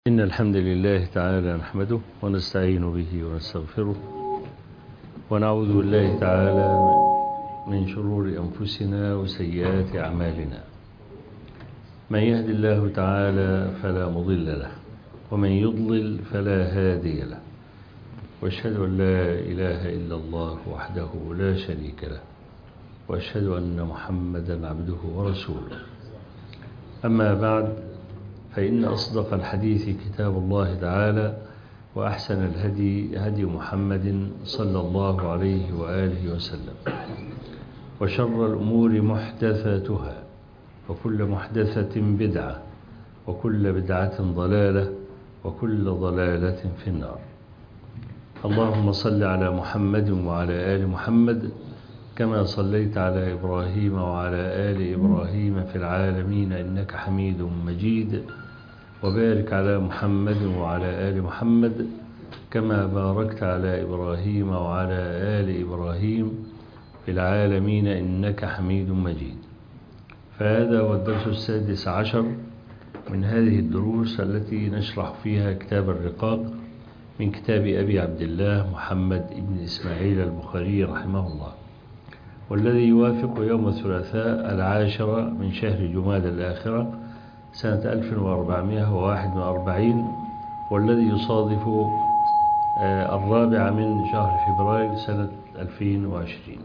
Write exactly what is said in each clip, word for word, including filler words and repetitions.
إن الحمد لله تعالى نحمده ونستعين به ونستغفره ونعوذ بالله تعالى من شرور أنفسنا وسيئات أعمالنا. من يهد الله تعالى فلا مضل له ومن يضلل فلا هادي له، وأشهد أن لا إله إلا الله وحده لا شريك له، وأشهد أن محمدا عبده ورسوله. أما بعد، فإن أصدق الحديث كتاب الله تعالى، وأحسن الهدي هدي محمد صلى الله عليه وآله وسلم، وشر الأمور محدثاتها، وكل محدثة بدعة، وكل بدعة ضلالة، وكل ضلالة في النار. اللهم صل على محمد وعلى آل محمد كما صليت على إبراهيم وعلى آل إبراهيم في العالمين إنك حميد مجيد، وبارك على محمد وعلى آل محمد كما باركت على إبراهيم وعلى آل إبراهيم في العالمين إنك حميد مجيد. فهذا هو الدرس السادس عشر من هذه الدروس التي نشرح فيها كتاب الرقاق من كتاب أبي عبد الله محمد بن إسماعيل البخاري رحمه الله، والذي يوافق يوم الثلاثاء العاشر من شهر جمادى الآخرة سنة ألف وأربعمائة وواحد وأربعين، والذي يصادف الرابع من شهر فبراير سنة ألفين وعشرين.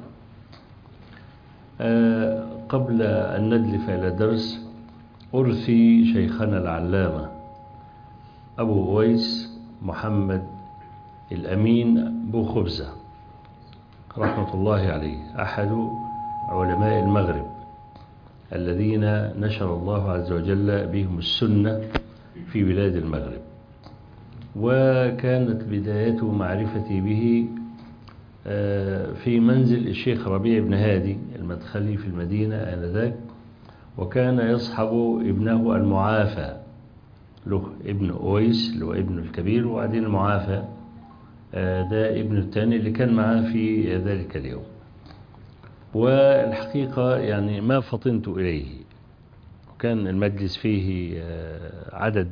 قبل أن ندلف إلى درس، أرثي شيخنا العلامة أبو أويس محمد الأمين بو خبزة رحمة الله عليه، أحد علماء المغرب الذين نشر الله عز وجل بهم السنة في بلاد المغرب. وكانت بداية معرفتي به في منزل الشيخ ربيع بن هادي المدخلي في المدينة آنذاك، وكان يصحب ابنه المعافى، له ابن أويس اللي هو ابن الكبير، وبعدين المعافى ده ابن الثاني اللي كان معاه في ذلك اليوم. والحقيقة يعني ما فطنت إليه، وكان المجلس فيه عدد،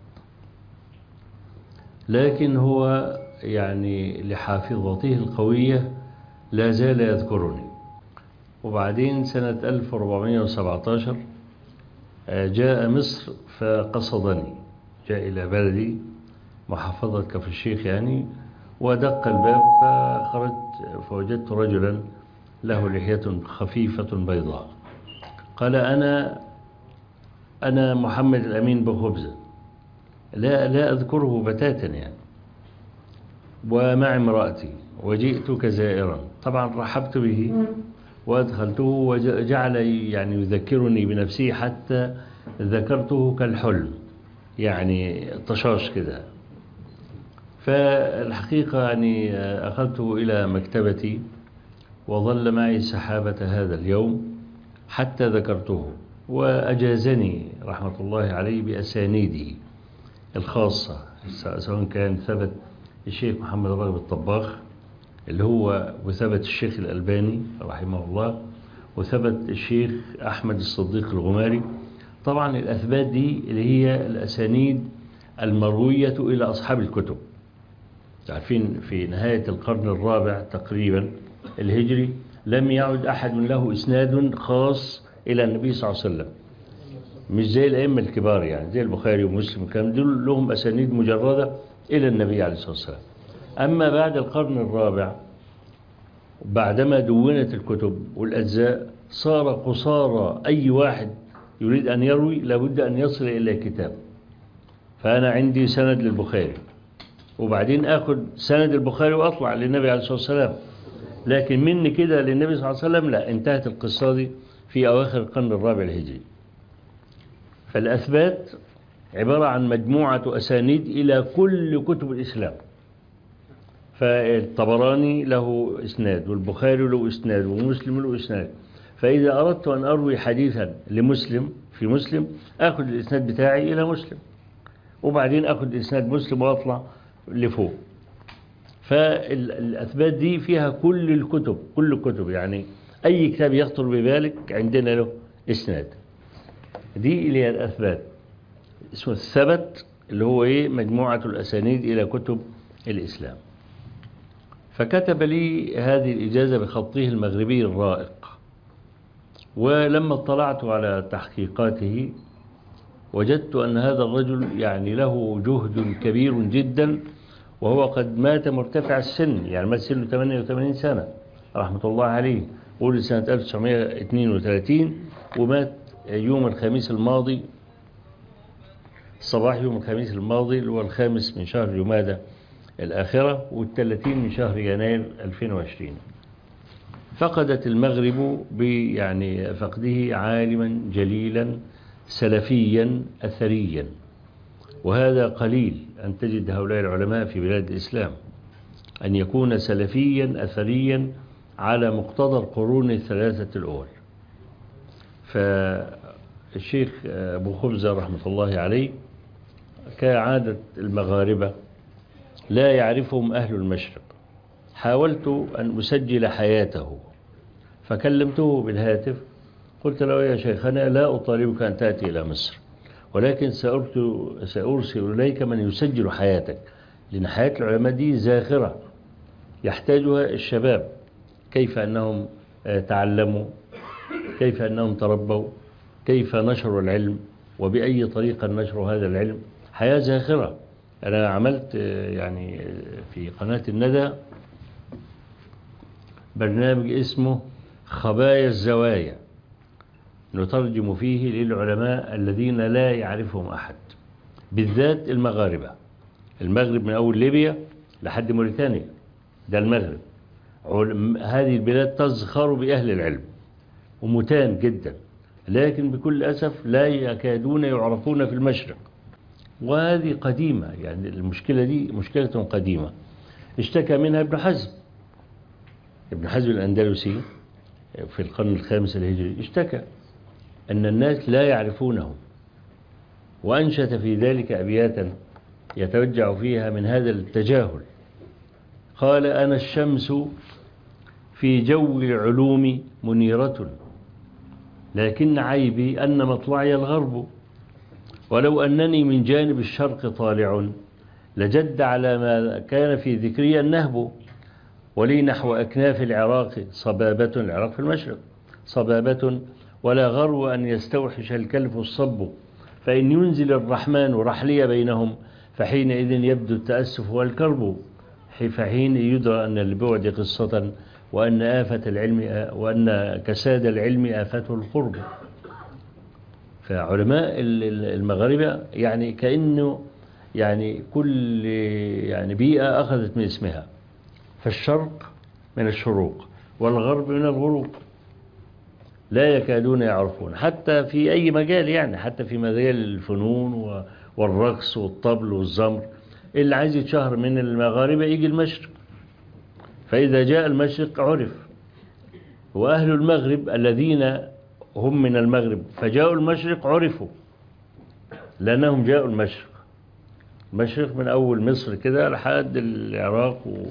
لكن هو يعني لحافظته القوية لا زال يذكرني. وبعدين سنة ألف وأربعمائة وسبعة عشر جاء مصر فقصدني، جاء إلى بلدي محافظة كفر الشيخ يعني، ودق الباب فخرجت فوجدت رجلا له لحية خفيفة بيضاء. قال: أنا أنا محمد الأمين بخبزة. لا لا أذكره بتاتا يعني، ومع امرأتي، وجئتك زائرا. طبعا رحبت به وأدخلته، وجعل يعني يذكرني بنفسه حتى ذكرته كالحلم، يعني طشاش كده. فالحقيقة يعني أخذته إلى مكتبتي، وظل معي سحابة هذا اليوم حتى ذكرته، وأجازني رحمة الله عليه بأسانيده الخاصة، سواء كان ثبت الشيخ محمد راغب الطباخ اللي هو، وثبت الشيخ الألباني رحمه الله، وثبت الشيخ أحمد الصديق الغماري. طبعا الأثبات دي اللي هي الأسانيد المروية إلى أصحاب الكتب. تعرفين في نهاية القرن الرابع تقريبا الهجري لم يعد أحد له إسناد خاص إلى النبي صلى الله عليه وسلم، مش زي الأئمة الكبار يعني زي البخاري ومسلم، كان دول لهم أسانيد مجردة إلى النبي عليه الصلاة والسلام. أما بعد القرن الرابع، بعدما دونت الكتب والأجزاء، صار قصارى أي واحد يريد أن يروي لابد أن يصل إلى كتاب. فأنا عندي سند للبخاري، وبعدين أخذ سند البخاري وأطلع للنبي عليه الصلاة والسلام، لكن مني كده للنبي صلى الله عليه وسلم لا، انتهت القصة دي في أواخر القرن الرابع الهجري. فالأثبات عبارة عن مجموعة أسانيد إلى كل كتب الإسلام. فالطبراني له إسناد، والبخاري له إسناد، ومسلم له إسناد. فإذا أردت أن أروي حديثا لمسلم في مسلم، أخذ الإسناد بتاعي إلى مسلم، وبعدين أخذ إسناد مسلم وأطلع لفوق. فالأثبات دي فيها كل الكتب، كل الكتب يعني أي كتاب يخطر ببالك عندنا له إسناد. دي اللي هي الأثبات، اسمه الثبت اللي هو إيه مجموعة الأسانيد إلى كتب الإسلام. فكتب لي هذه الإجازة بخطه المغربي الرائق. ولما اطلعت على تحقيقاته وجدت أن هذا الرجل يعني له جهد كبير جدا، وهو قد مات مرتفع السن، يعني مات سنه ثمانية وثمانين سنة رحمة الله عليه، ولد سنة ألف وتسعمائة واثنين وثلاثين ومات يوم الخميس الماضي، صباح يوم الخميس الماضي اللي هو الخامس من شهر جمادى الآخرة والثلاثين من شهر يناير ألفين وعشرين. فقدت المغرب يعني فقده عالما جليلا سلفيا أثريا، وهذا قليل أن تجد هؤلاء العلماء في بلاد الإسلام، أن يكون سلفيا أثريا على مقتضى القرون الثلاثة الأول. فالشيخ أبو خبزة رحمة الله عليه كعادة المغاربة لا يعرفهم أهل المشرق. حاولت أن أسجل حياته فكلمته بالهاتف، قلت له يا شيخنا لا أطالبك أن تأتي إلى مصر، ولكن سأرسل إليك من يسجل حياتك، لأن حياة العلماء دي زاخرة يحتاجها الشباب، كيف أنهم تعلموا، كيف أنهم تربوا، كيف نشروا العلم، وبأي طريقة نشروا هذا العلم. حياة زاخرة. أنا عملت يعني في قناة الندى برنامج اسمه خبايا الزوايا، نترجم فيه للعلماء الذين لا يعرفهم أحد، بالذات المغاربة. المغرب من أول ليبيا لحد موريتانيا، ده المغرب. هذه البلاد تزخر بأهل العلم ومتان جدا، لكن بكل أسف لا يكادون يعرفون في المشرق، وهذه قديمة. يعني المشكلة دي مشكلة قديمة اشتكى منها ابن حزم. ابن حزم الأندلسي في القرن الخامس الهجري اشتكى أن الناس لا يعرفونهم، وأنشت في ذلك أبياتا يتوجع فيها من هذا التجاهل. قال أنا الشمس في جو العلوم منيرة، لكن عيبي أن مطلعي الغرب، ولو أنني من جانب الشرق طالع لجد على ما كان في ذكري النهب، ولي نحو أكناف العراق صبابة، العراق في المشرق صبابة، ولا غرو أن يستوحش الكلف الصب، فإن ينزل الرحمن رحلي بينهم فحينئذ يبدو التأسف والكرب، فحين يدرى أن البعد قصة، وأن آفة العلم وأن كساد العلم آفته القرب. فعلماء المغاربة يعني كأنه يعني كل يعني بيئة أخذت من اسمها، فالشرق من الشروق والغرب من الغروب، لا يكادون يعرفون حتى في أي مجال، يعني حتى في مجال الفنون والرقص والطبل والزمر. اللي عايز يتشهر من المغاربة يجي المشرق، فإذا جاء المشرق عرف. وأهل المغرب الذين هم من المغرب فجاءوا المشرق عرفوا، لأنهم جاءوا المشرق. المشرق من أول مصر كده لحد العراق و...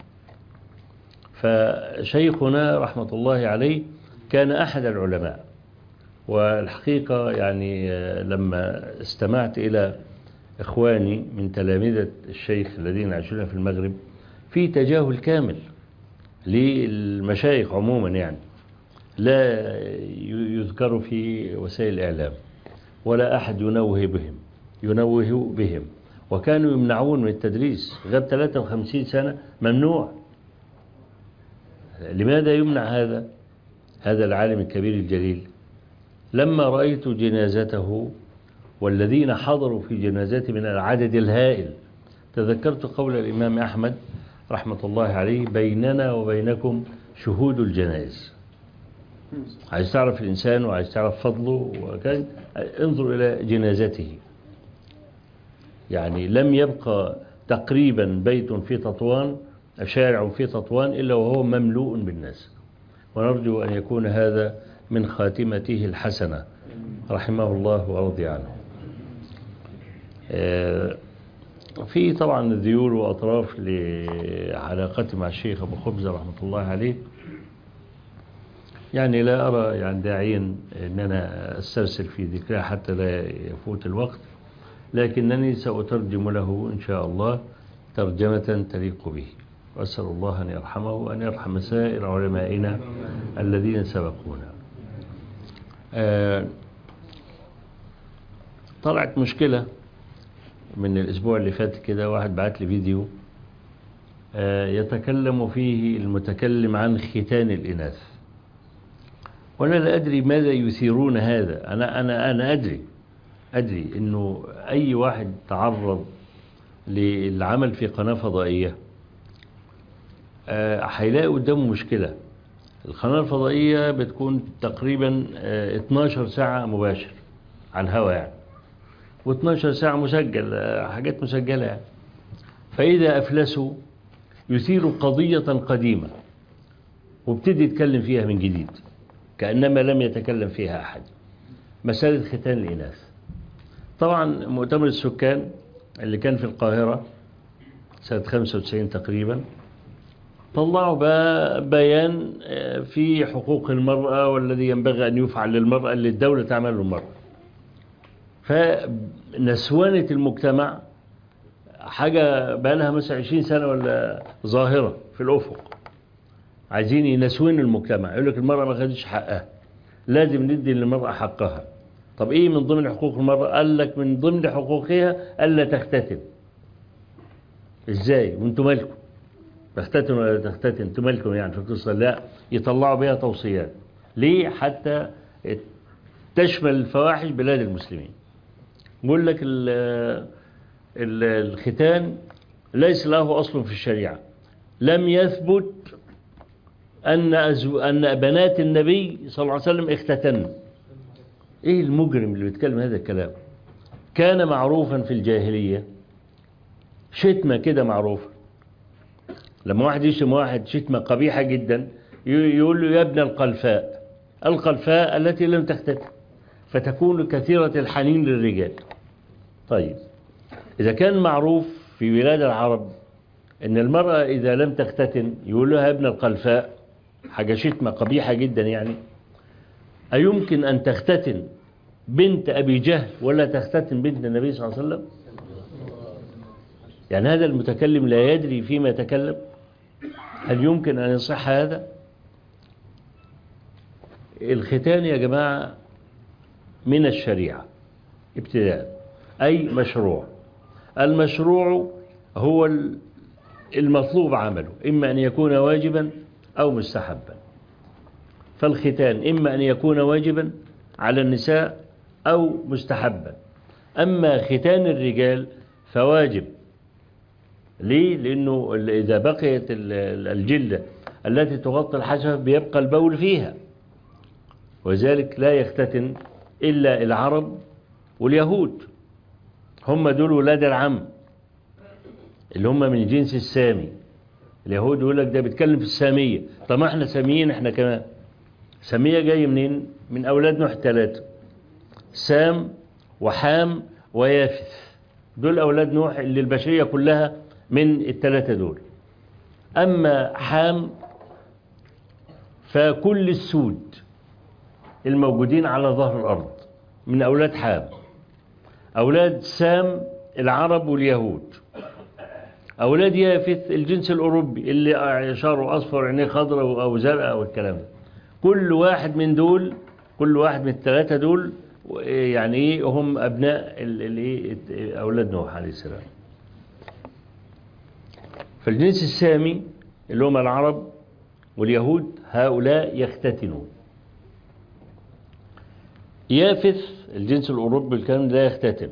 فشيخنا رحمة الله عليه كان أحد العلماء. والحقيقة يعني لما استمعت إلى إخواني من تلامذة الشيخ الذين يعيشون في المغرب في تجاهل كامل للمشايخ عموما، يعني لا يذكر في وسائل الإعلام ولا أحد ينوه بهم ينوه بهم وكانوا يمنعون من التدريس. غاب ثلاثة وخمسين سنة ممنوع. لماذا يمنع هذا هذا العالم الكبير الجليل؟ لما رأيت جنازته والذين حضروا في جنازته من العدد الهائل تذكرت قول الإمام أحمد رحمة الله عليه: بيننا وبينكم شهود الجنائز. عايز تعرف الإنسان وعايز تعرف فضله وكان انظر إلى جنازته. يعني لم يبقى تقريبا بيت في تطوان، شارع في تطوان، إلا وهو مملوء بالناس. ونرجو أن يكون هذا من خاتمته الحسنة رحمه الله ورضي عنه. في طبعا ذيول وأطراف لعلاقتي مع الشيخ أبو خبزة رحمة الله عليه، يعني لا أرى يعني داعيا أن أنا أسترسل في ذكرها حتى لا يفوت الوقت. لكنني سأترجم له إن شاء الله ترجمة تليق به، وأسأل الله أن يرحمه وأن يرحم سائر علمائنا الذين سبقونا. آه طلعت مشكلة من الأسبوع اللي فات كده، واحد بعت لي فيديو آه يتكلم فيه المتكلم عن ختان الإناث، وأنا لا أدري ماذا يثيرون هذا. أنا أنا أنا أدري أدري إنه أي واحد تعرض للعمل في قناة فضائية هيلاقي قدامه مشكلة. القناة الفضائية بتكون تقريبا اتناشر ساعة مباشر على الهواء يعني، و12 ساعة مسجل، حاجات مسجلة يعني. فإذا أفلسوا يثيروا قضية قديمة وابتدي يتكلم فيها من جديد كأنما لم يتكلم فيها أحد، مسألة ختان الإناث. طبعا مؤتمر السكان اللي كان في القاهرة سنة خمسة وتسعين تقريبا طلعوا بقى بيان في حقوق المرأة والذي ينبغي أن يفعل للمرأة اللي الدولة تعمل للمرأة. فنسوانة المجتمع حاجة بقى لها مثلا عشرين سنة ولا ظاهرة في الأفق، عايزين ينسون المجتمع، يقول لك المرأة ما خدتش حقها، لازم ندي للمرأة حقها. طب إيه من ضمن حقوق المرأة؟ قال لك من ضمن حقوقها ألا تختتن. إزاي وانتم مالكم تختتن ولا تختتن؟ انتم مالكم يعني في القصة؟ لا، يطلعوا بها توصيات. ليه؟ حتى تشمل الفواحش بلاد المسلمين. يقول لك الختان ليس له أصل في الشريعة، لم يثبت أن أن بنات النبي صلى الله عليه وسلم اختتن. إيه المجرم اللي بيتكلم هذا الكلام؟ كان معروفا في الجاهلية، شتمة كده معروفة، لما واحد يشتم واحد شتمة قبيحة جدا يقول له يا ابن القلفاء، القلفاء التي لم تختتن، فتكون كثيرة الحنين للرجال. طيب إذا كان معروف في بلاد العرب أن المرأة إذا لم تختتن يقول لها ابن القلفاء، حاجة شتمة قبيحة جدا يعني، أيمكن أن تختتن بنت أبي جهل ولا تختتن بنت النبي صلى الله عليه وسلم؟ يعني هذا المتكلم لا يدري فيما يتكلم. هل يمكن أن يصح هذا؟ الختان يا جماعة من الشريعة ابتداء، أي مشروع. المشروع هو المطلوب عمله، إما أن يكون واجبا أو مستحبا. فالختان إما أن يكون واجبا على النساء أو مستحبا. أما ختان الرجال فواجب. ليه؟ لأنه إذا بقيت الجلدة التي تغطي الحشفة بيبقى البول فيها، وذلك لا يختتن إلا العرب واليهود، هم دول ولاد العم اللي هم من جنس السامي. اليهود يقول لك ده بيتكلم في السامية. طب ما احنا ساميين احنا كمان. سامية جاي منين؟ من أولاد نوح الثلاثة، سام وحام ويافث، دول أولاد نوح اللي البشرية كلها من الثلاثة دول. أما حام فكل السود الموجودين على ظهر الأرض من أولاد حام. أولاد سام العرب واليهود. أولاد يافث الجنس الأوروبي اللي شعره أصفر عينيه خضراء أو زرقاء والكلام ده. كل واحد من دول، كل واحد من الثلاثة دول يعني إيه هم أبناء اللي أولاد نوح عليه السلام. فالجنس السامي اللي هم العرب واليهود هؤلاء يختتنون. يافث الجنس الأوروبي الكلام لا يختتن.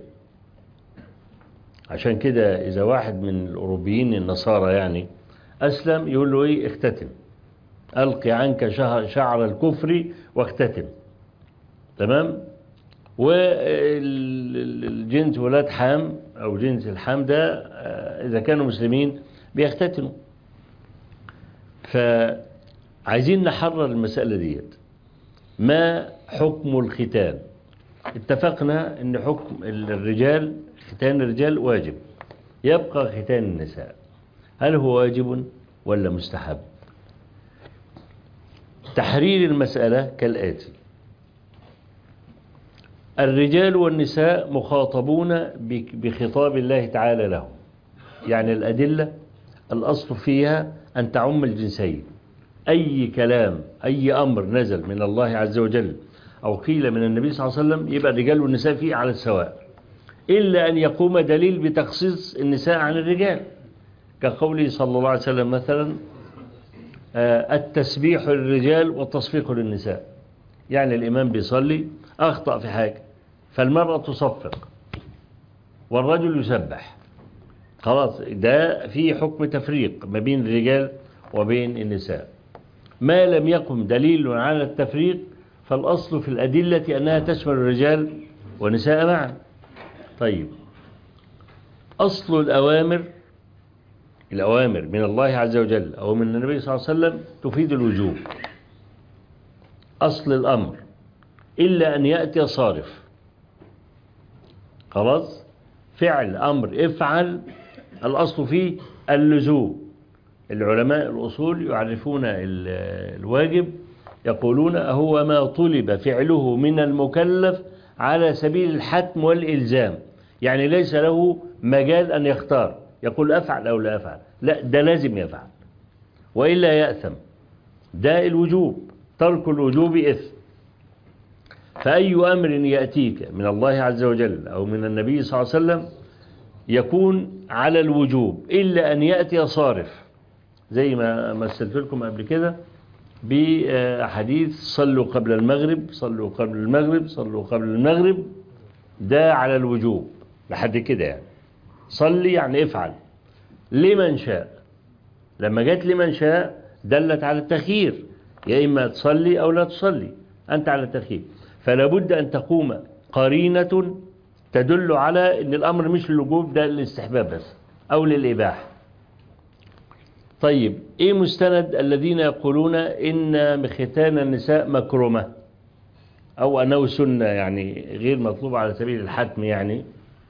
عشان كده إذا واحد من الأوروبيين النصارى يعني أسلم يقول له إيه؟ اختتن، ألقي عنك شعر الكفر واختتن. تمام؟ والجنس ولاد حام أو جنس الحام ده إذا كانوا مسلمين بيختتنوا. فعايزين نحرر المسألة ديت. ما حكم الختان؟ اتفقنا ان حكم الرجال، ختان الرجال واجب، يبقى ختان النساء. هل هو واجب ولا مستحب؟ تحرير المسألة كالآتي: الرجال والنساء مخاطبون بخطاب الله تعالى لهم، يعني الأدلة الأصل فيها أن تعم الجنسين. أي كلام أي أمر نزل من الله عز وجل أو قيل من النبي صلى الله عليه وسلم يبقى الرجال والنساء فيه على السواء، إلا أن يقوم دليل بتخصيص النساء عن الرجال، كقوله صلى الله عليه وسلم مثلا التسبيح للرجال والتصفيق للنساء. يعني الإمام بيصلي أخطأ في حاجة فالمرأة تصفق والرجل يسبح، خلاص ده في حكم تفريق ما بين الرجال وبين النساء. ما لم يقم دليل على التفريق فالأصل في الأدلة أنها تشمل الرجال والنساء معا. طيب، أصل الأوامر الأوامر من الله عز وجل أو من النبي صلى الله عليه وسلم تفيد الوجوب، أصل الأمر، إلا أن يأتي صارف. خلاص، فعل أمر افعل الأصل فيه اللزوم. العلماء الأصول يعرفون الواجب يقولون هو ما طلب فعله من المكلف على سبيل الحتم والإلزام، يعني ليس له مجال أن يختار يقول أفعل أو لا أفعل، لا ده لازم يفعل وإلا يأثم. ده الوجوب، ترك الوجوب إثم. فأي أمر يأتيك من الله عز وجل أو من النبي صلى الله عليه وسلم يكون على الوجوب إلا أن يأتي صارف، زي ما مثلت لكم قبل كده بحديث صلوا قبل المغرب صلوا قبل المغرب صلوا قبل المغرب، ده على الوجوب لحد كده، يعني صلي يعني افعل لمن شاء. لما جت لمن شاء دلت على التخيير، يا إما تصلي أو لا تصلي، أنت على التخيير. فلا بد أن تقوم قرينة تدل على أن الأمر مش للوجوب، ده للاستحباب بس أو للإباحة. طيب، إيه مستند الذين يقولون إن ختان النساء مكرمة أو أنه سنة يعني غير مطلوب على سبيل الحتم؟ يعني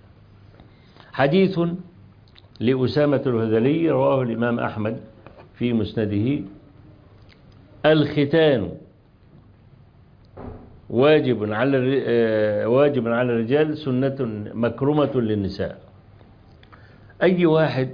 حديث لأسامة الهذلي رواه الإمام أحمد في مسنده: الختان واجب على واجب على الرجال سنة مكرمة للنساء. أي واحد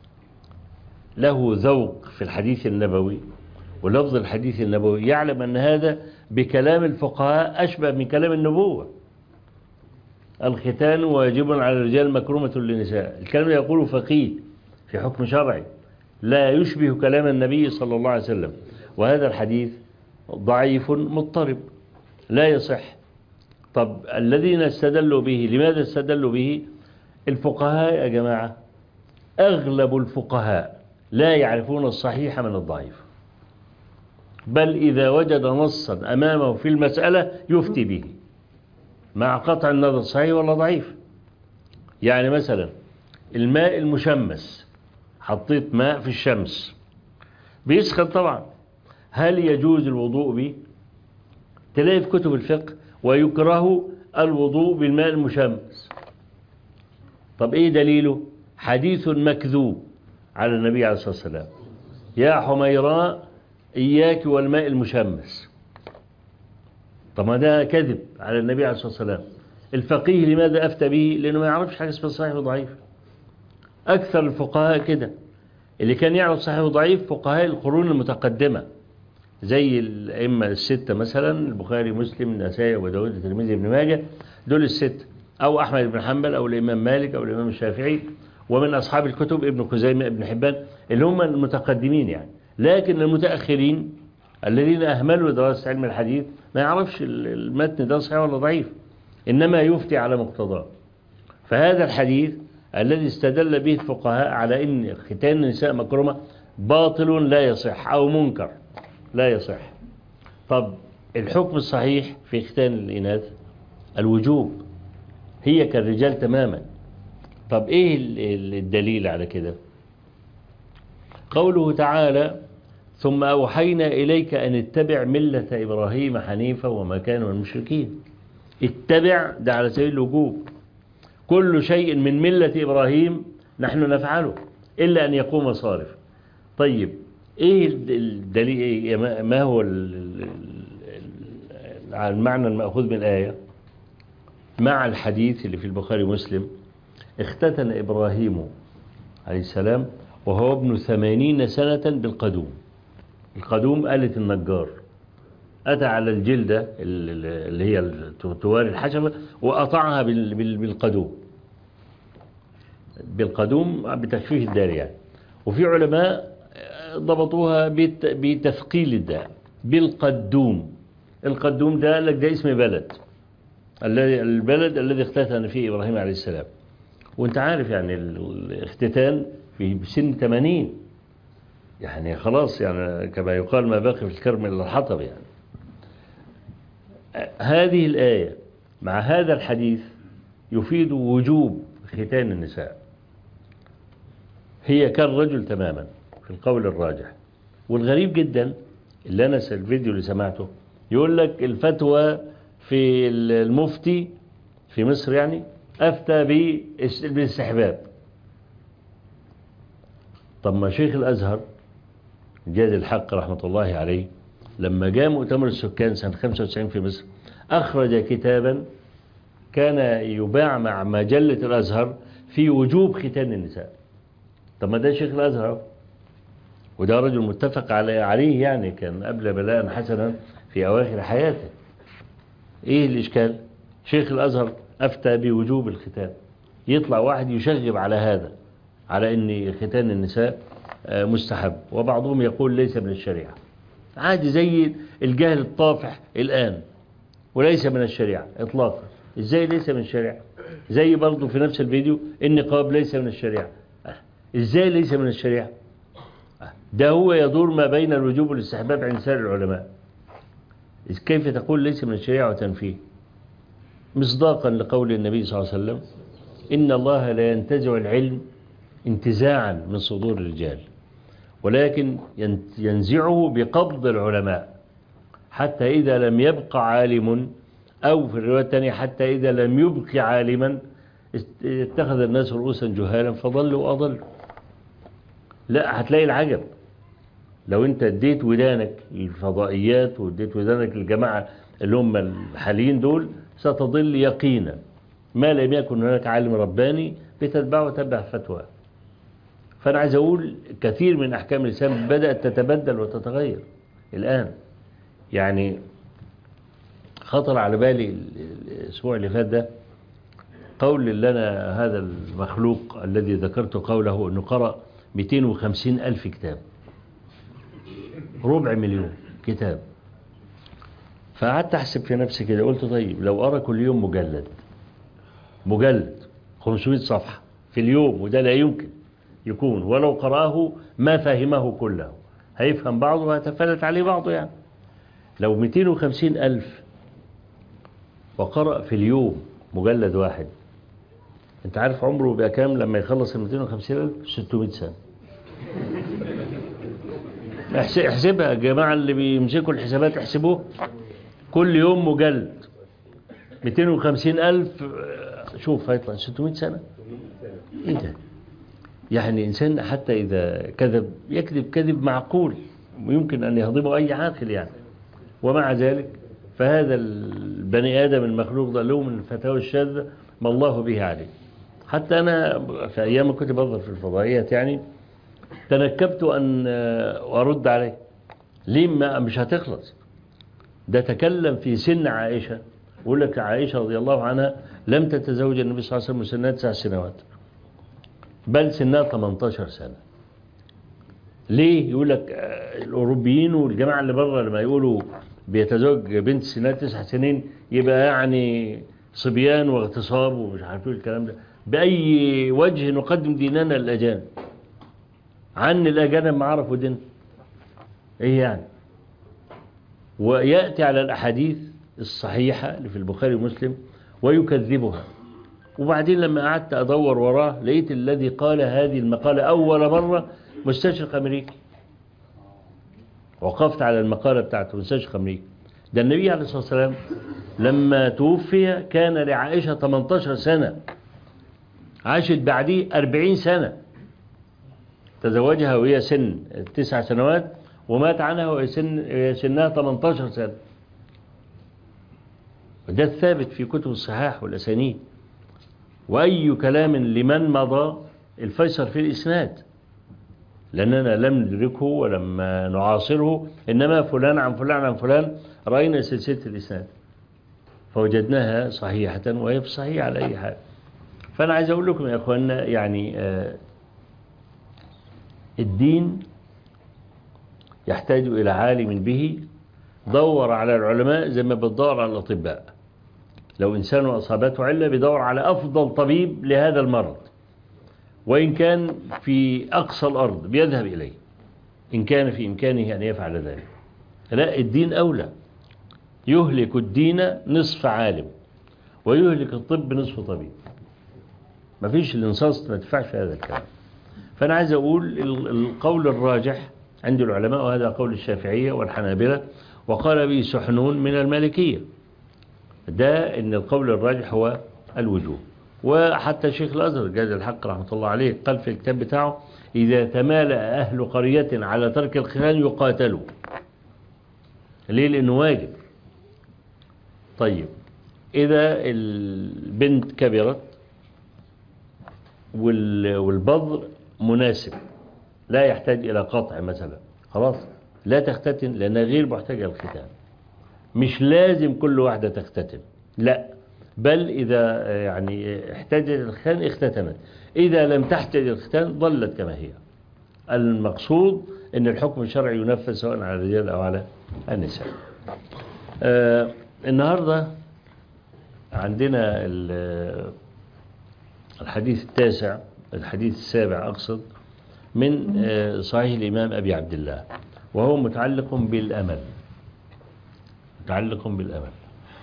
له ذوق في الحديث النبوي ولفظ الحديث النبوي يعلم أن هذا بكلام الفقهاء أشبه من كلام النبوة. الختان واجب على الرجال مكرمة للنساء، الكلام يقول فقيه في حكم شرعي لا يشبه كلام النبي صلى الله عليه وسلم. وهذا الحديث ضعيف مضطرب لا يصح. طب الذين استدلوا به لماذا استدلوا به؟ الفقهاء يا جماعة أغلب الفقهاء لا يعرفون الصحيح من الضعيف، بل إذا وجد نصا أمامه في المسألة يفتي به مع قطع النظر صحيح ولا ضعيف. يعني مثلا الماء المشمس، حطيت ماء في الشمس بيسخن طبعا، هل يجوز الوضوء به؟ تلاقي في كتب الفقه ويكره الوضوء بالماء المشمس. طب ايه دليله؟ حديث مكذوب على النبي عليه الصلاة والسلام: يا حميراء إياك والماء المشمس. طب ما ده كذب على النبي عليه الصلاة والسلام. الفقيه لماذا أفتى به؟ لأنه ما يعرفش حاجة اسمها صحيح وضعيف. أكثر الفقهاء كده، اللي كان يعرف صحيح وضعيف فقهاء القرون المتقدمة زي الأئمة الستة مثلا، البخاري مسلم النسائي وداود الترمذي ابن ماجه، دول الستة، أو أحمد بن حنبل أو الإمام مالك أو الإمام الشافعي، ومن أصحاب الكتب ابن خزيمة ابن حبان، اللي هم المتقدمين يعني. لكن المتأخرين الذين أهملوا دراسة علم الحديث ما يعرفش المتن ده صحيح ولا ضعيف، إنما يفتي على مقتضاه. فهذا الحديث الذي استدل به الفقهاء على أن ختان النساء مكرمة باطل لا يصح أو منكر لا يصح. طب الحكم الصحيح في ختان الإناث الوجوب، هي كالرجال تماما. طب إيه الدليل على كده؟ قوله تعالى: ثم أوحينا إليك أن اتبع ملة إبراهيم حنيفا وما كان من المشركين. اتبع ده على سبيل الوجوب، كل شيء من ملة إبراهيم نحن نفعله إلا أن يقوم صارف. طيب إيه الدليل؟ ما هو المعنى المأخوذ من الآية؟ مع الحديث اللي في البخاري ومسلم: اختتن إبراهيم عليه السلام وهو ابن ثمانين سنة بالقدوم. القدوم آلة النجار، أتى على الجلدة اللي هي تواري الحشبة وقطعها بالقدوم، بالقدوم بتخفيف الدار يعني. وفي علماء ضبطوها بتثقيل الداء بالقدوم. القدوم ده لك ده اسم بلد، البلد الذي اختتن فيه إبراهيم عليه السلام. وانت عارف يعني الاختتان في سن ثمانين، يعني خلاص، يعني كما يقال ما باقي في الكرم إلا الحطب يعني. هذه الآية مع هذا الحديث يفيد وجوب ختان النساء. هي كالرجل تماما في القول الراجح. والغريب جدا اللي أنا الفيديو اللي سمعته يقول لك الفتوى في المفتي في مصر يعني أفتى بالاستحباب. طب ما شيخ الأزهر جاد الحق رحمة الله عليه لما جاء مؤتمر السكان سنة خمسة وتسعين في مصر أخرج كتابا كان يباع مع مجلة الأزهر في وجوب ختان النساء. طب ما ده شيخ الأزهر، وده رجل متفق عليه يعني، كان قبل بلاء حسنا في أواخر حياته. إيه الإشكال؟ شيخ الأزهر أفتى بوجوب الختان، يطلع واحد يشغب على هذا، على أن ختان النساء مستحب، وبعضهم يقول ليس من الشريعة. عادي زي الجهل الطافح الآن، وليس من الشريعة إطلاقا. إزاي ليس من الشريعة؟ زي برضو في نفس الفيديو النقاب ليس من الشريعة. إزاي ليس من الشريعة؟ ده هو يدور ما بين الوجوب والاستحباب عند سائر العلماء. كيف تقول ليس من الشريعة وتنفيه؟ مصداقا لقول النبي صلى الله عليه وسلم: إن الله لا ينتزع العلم انتزاعا من صدور الرجال، ولكن ينزعه بقبض العلماء، حتى إذا لم يبق عالم، أو في الرواية الثانية حتى إذا لم يبق عالما اتخذ الناس رؤوسا جهالا فضلوا وأضلوا. لا، هتلاقي العجب لو انت اديت ودانك للفضائيات واديت ودانك للجماعة اللي هم الحاليين دول، ستضل يقينا ما لم يكن هناك عالم رباني بتتبعه وتتبع فتوى. فأنا عايز أقول كثير من أحكام الإسلام بدأت تتبدل وتتغير الآن. يعني خطر على بالي الأسبوع اللي فات ده قول لنا هذا المخلوق الذي ذكرت قوله أنه قرأ مئتين وخمسين ألف كتاب، ربع مليون كتاب. فقعدت أحسب في نفسي كده، قلت طيب لو أرى كل يوم مجلد مجلد خمسمائة صفحة في اليوم، وده لا يمكن يكون، ولو قرأه ما فهمه كله، هيفهم بعضه وهتفلت عليه بعضه يعني. لو مئتين وخمسين ألف وقرأ في اليوم مجلد واحد، انت عارف عمره بقى كام لما يخلص ال مئتين وخمسين ألف؟ ستمائة سنة. احسبها يا جماعة اللي بيمسكوا الحسابات، احسبوه كل يوم مجلد مئتين وخمسين ألف، شوف هيطلع ستمائة سنة. ايه ده؟ يعني إنسان حتى إذا كذب يكذب كذب معقول ويمكن أن يهضمه أي عاقل يعني، ومع ذلك فهذا البني آدم المخلوق ده له من الفتاوى الشاذة ما الله به عليه. حتى أنا في أيام كنت بظهر في الفضائيات يعني تنكبت أن أرد عليه. ليه؟ ما مش هتخلص. ده تكلم في سن عائشة، يقول لك عائشة رضي الله عنها لم تتزوج النبي صلى الله عليه وسلم سنها تسع سنوات، بل سنها ثمانية عشر سنة. ليه؟ يقول لك الأوروبيين والجماعة اللي بره لما يقولوا بيتزوج بنت سنها تسع سنين يبقى يعني صبيان واغتصاب ومش عارف ايه الكلام ده. بأي وجه نقدم ديننا للأجانب؟ عن الأجانب ما عرفوا دين ايه يعني؟ ويأتي على الأحاديث الصحيحة اللي في البخاري ومسلم ويكذبها. وبعدين لما قعدت أدور وراه لقيت الذي قال هذه المقالة أول مرة مستشرق أمريكي. وقفت على المقالة بتاعته، مستشرق أمريكي. ده النبي عليه الصلاة والسلام لما توفي كان لعائشة ثمانية عشر سنة، عاشت بعديه أربعين سنة. تزوجها وهي سن تسع سنوات ومات عنها وهي سن سنها ثمانية عشر سنة. وده الثابت في كتب الصحاح والأسانيد. وأي كلام لمن مضى الفيصل في الإسناد، لأننا لم ندركه ولم نعاصره، إنما فلان عن فلان عن فلان رأينا سلسلة الإسناد فوجدناها صحيحة وهي في صحيح على أي حال. فأنا عايز أقول لكم يا أخوانا يعني آه الدين يحتاج إلى عالم به. دور على العلماء زي ما بتدور على الأطباء. لو إنسان أصابته علة بيدور على أفضل طبيب لهذا المرض، وإن كان في أقصى الأرض بيذهب إليه إن كان في إمكانه أن يفعل ذلك. لا، الدين أولى. يهلك الدين نصف عالم ويهلك الطب نصف طبيب. ما فيش الانصاص، ما تدفعش هذا الكلام. فأنا عايز أقول القول الراجح عند العلماء، وهذا قول الشافعية والحنابلة وقال به سحنون من المالكية، ده إن القول الراجح هو الوجوب. وحتى شيخ الأزهر جاد الحق رحمة الله عليه قال في الكتاب بتاعه: إذا تمالأ أهل قرية على ترك الختان يقاتلوا. ليه؟ لأنه واجب. طيب إذا البنت كبرت والبذر مناسب لا يحتاج إلى قطع مثلا، خلاص لا تختتن لأنها غير محتاجة للختان. مش لازم كل واحدة تختتن، لا، بل إذا يعني احتاجت الختان اختتنت، إذا لم تحتاج الختان ظلت كما هي. المقصود أن الحكم الشرعي ينفذ سواء على الرجال أو على النساء. آه النهاردة عندنا الحديث التاسع، الحديث السابع أقصد، من صحيح الإمام أبي عبد الله، وهو متعلق بالأمل. متعلق بالأمل.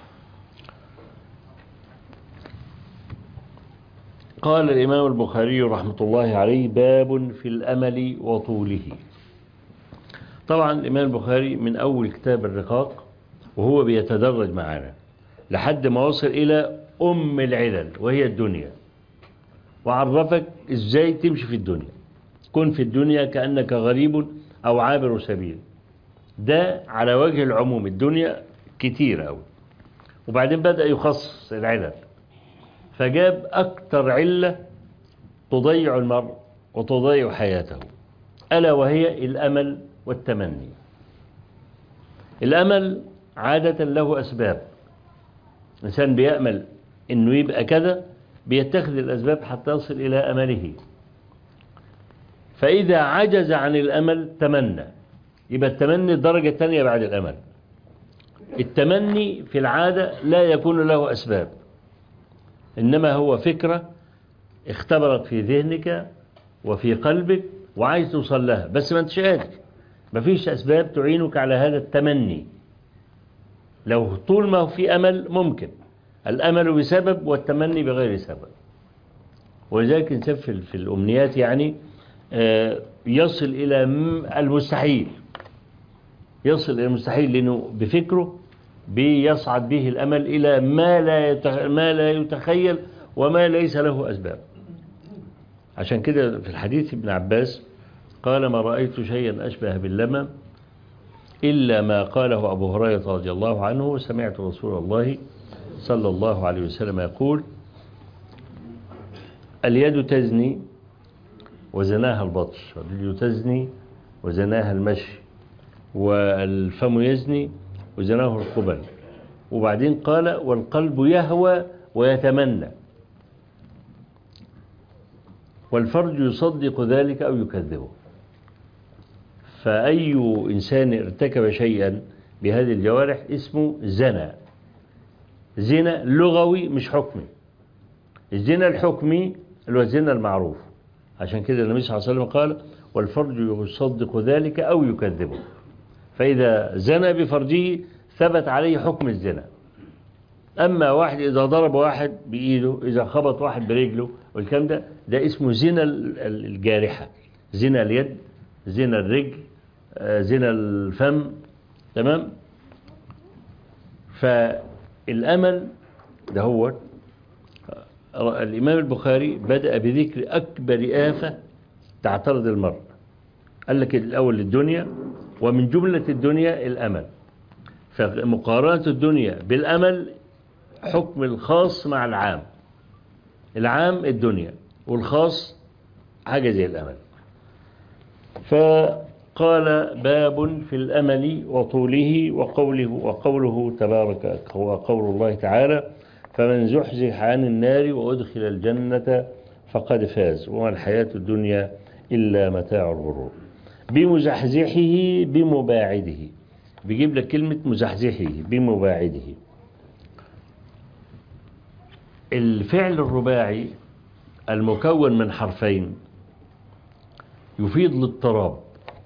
قال الإمام البخاري رحمة الله عليه: باب في الأمل وطوله. طبعا الإمام البخاري من أول كتاب الرقاق وهو بيتدرج معنا لحد ما وصل إلى أم العلل وهي الدنيا، وعرفك إزاي تمشي في الدنيا. كن في الدنيا كأنك غريب أو عابر سبيل. ده على وجه العموم، الدنيا كتير أوي. وبعدين بدأ يخصص العلل، فجاب أكتر علة تضيع المرء وتضيع حياته، ألا وهي الأمل والتمني. الأمل عادة له أسباب. الإنسان بيأمل إنه يبقى كذا، بيتخذ الأسباب حتى يصل إلى أمله. فإذا عجز عن الأمل تمنى، يبقى التمني الدرجة الثانية بعد الأمل. التمني في العادة لا يكون له أسباب، إنما هو فكرة اختبرت في ذهنك وفي قلبك وعايز توصل لها، بس ما انتش قادر. مفيش أسباب تعينك على هذا التمني. لو طول ما هو في أمل ممكن. الأمل بسبب والتمني بغير سبب. ولذلك نسفل في الأمنيات يعني يصل إلى المستحيل، يصل إلى المستحيل، لأنه بفكره بيصعد به الأمل إلى ما لا ما لا يتخيل وما ليس له أسباب. عشان كده في الحديث ابن عباس قال: ما رأيت شيئا أشبه باللمم إلا ما قاله أبو هريرة رضي الله عنه: سمعت رسول الله صلى الله عليه وسلم يقول: اليد تزني وزناها البطش، والرجل تزني وزناها المشي، والفم يزني وزناه القبل. وبعدين قال: والقلب يهوى ويتمنى، والفرج يصدق ذلك أو يكذبه. فأي إنسان ارتكب شيئا بهذه الجوارح اسمه زنا. زنا لغوي مش حكمي. الزنا الحكمي اللي هو الزنا المعروف. عشان كده النبي صلى الله عليه وسلم قال: والفرج يصدق ذلك أو يكذبه. فإذا زنى بفرجه ثبت عليه حكم الزنا. أما واحد إذا ضرب واحد بإيده، إذا خبط واحد برجله والكلام ده، ده اسمه زنا الجارحة، زنا اليد، زنا الرجل، زنا الفم. تمام. فالأمل ده هو الإمام البخاري بدأ بذكر أكبر آفة تعترض المرء. قال لك الأول الدنيا، ومن جملة الدنيا الأمل. فمقارنة الدنيا بالأمل حكم الخاص مع العام. العام الدنيا والخاص حاجة زي الأمل. فقال باب في الأمل وطوله وقوله وقوله تبارك وقول الله تعالى فمن زحزح عن النار وأدخل الجنة فقد فاز وما الحياة الدنيا إلا متاع الغرور. بمزحزحه بمباعده، بيجيب لك كلمة مزحزحه بمباعده. الفعل الرباعي المكون من حرفين يفيد الاضطراب.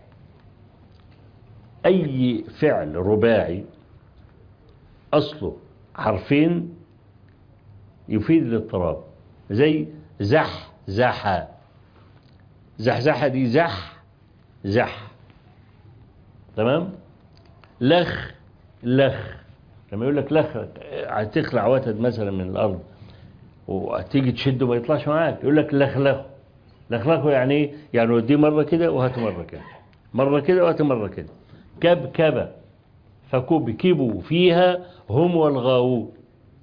أي فعل رباعي أصله حرفين يفيد الاضطراب، زي زح زحا. زحزحة دي زح زح، تمام. لخ لخ، لما يقول لك لخ هتخلع وتد مثلا من الأرض وتيجي تشده ما يطلعش معاك، يقول لك لخلخه. لخلخه يعني ايه؟ يعني وديه مرة كده وهاته مرة كده، مرة كده وهاته مرة كده. كبكبة فكبكبوا فيها هم والغاوون.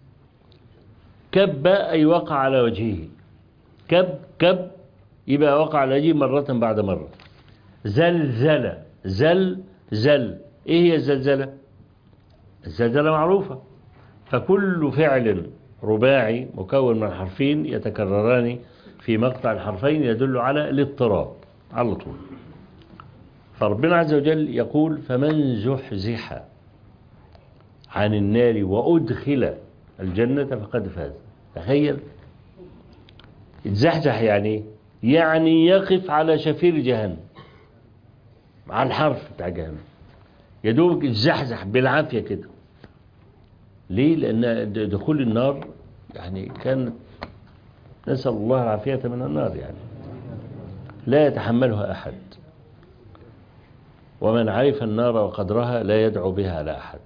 كب أي وقع على وجهه. كب كب يبقى وقع على وجهه مرة بعد مرة. زلزل زل زل. ايه هي الزلزلة؟ الزلزلة معروفة. فكل فعل رباعي مكون من حرفين يتكرران في مقطع الحرفين يدل على الاضطراب على طول. فربنا عز وجل يقول فمن زحزح عن النار وأدخل الجنة فقد فاز. تخيل، يتزحزح يعني يعني يقف على شفير جهنم، على الحرف بتاع جهنم، يدوب يتزحزح بالعافية كده. ليه؟ لأن دخول النار يعني كان نسأل الله العافية من النار، يعني لا يتحملها أحد، ومن عرف النار وقدرها لا يدعو بها على أحد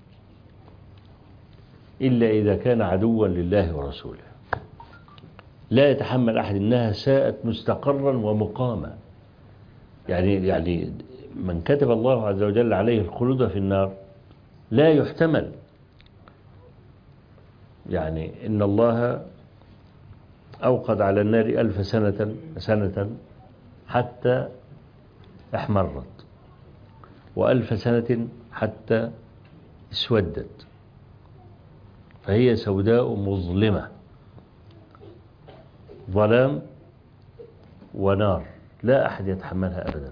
إلا إذا كان عدوا لله ورسوله. لا يتحمل أحد، إنها ساءت مستقرا ومقاما. يعني يعني من كتب الله عز وجل عليه الخلود في النار لا يحتمل. يعني إن الله أوقد على النار ألف سنة سنة حتى احمرت، وألف سنة حتى اسودت، فهي سوداء مظلمة، ظلام ونار لا أحد يتحملها أبدا.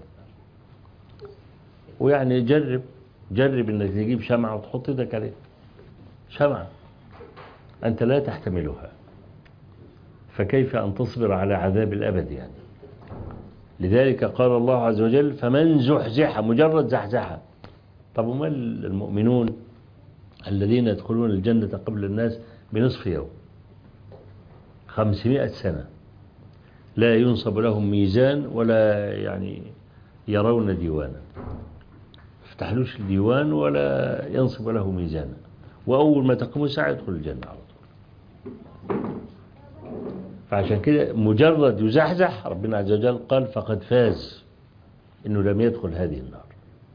ويعني جرب جرب إنك تجيب شمعة وتحط يدك عليها، شمعة أنت لا تحتملها، فكيف أن تصبر على عذاب الأبد يعني. لذلك قال الله عز وجل فمن زحزح، مجرد زحزحة. طب وما المؤمنون الذين يدخلون الجنة قبل الناس بنصف يوم، خمسمائة سنة لا ينصب لهم ميزان ولا يعني يرون ديوانا، يفتحلوش الديوان ولا ينصب له ميزانا، وأول ما تقوم الساعة يدخل الجنة على طول. فعشان كده مجرد يزحزح ربنا عز وجل قال فقد فاز، إنه لم يدخل هذه النار.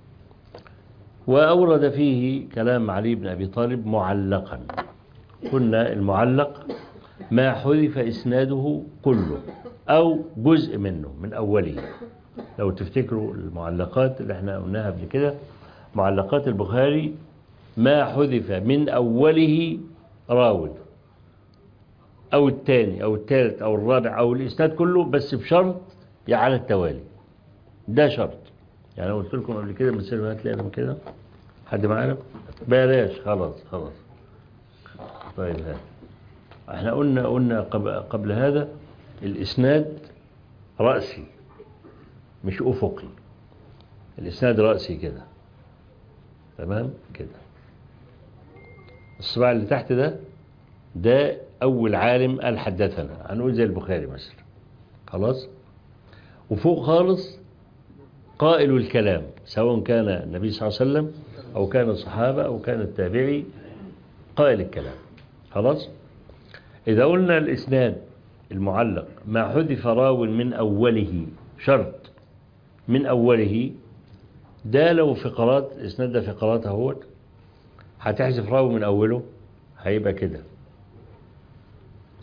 وأورد فيه كلام علي بن أبي طالب معلقا. قلنا المعلق ما حذف إسناده كله أو جزء منه من أوله. لو تفتكروا المعلقات اللي احنا قلناها قبل كده، معلقات البخاري ما حذف من أوله راوي أو الثاني أو الثالث أو الرابع أو الإسناد كله، بس بشرط على التوالي. ده شرط. يعني قلت لكم قبل كده مثال، هتلاقي كده حد معانا بلاش، خلاص خلاص. طيب هذا احنا قلنا قلنا قبل هذا الإسناد رأسي مش أفقي. الإسناد رأسي كده، تمام كده. الصباع اللي تحت ده ده أول عالم قال حدثنا، هنقول زي البخاري مثلا، خلاص. وفوق خالص قائل الكلام، سواء كان النبي صلى الله عليه وسلم أو كان الصحابة أو كان التابعي، قائل الكلام، خلاص. إذا قلنا الإسناد المعلق ما حذف راو من أوله، شرط من أوله، ده لو فقرات الإسناد ده فقرات اهوت، هتحذف راو من أوله هيبقى كده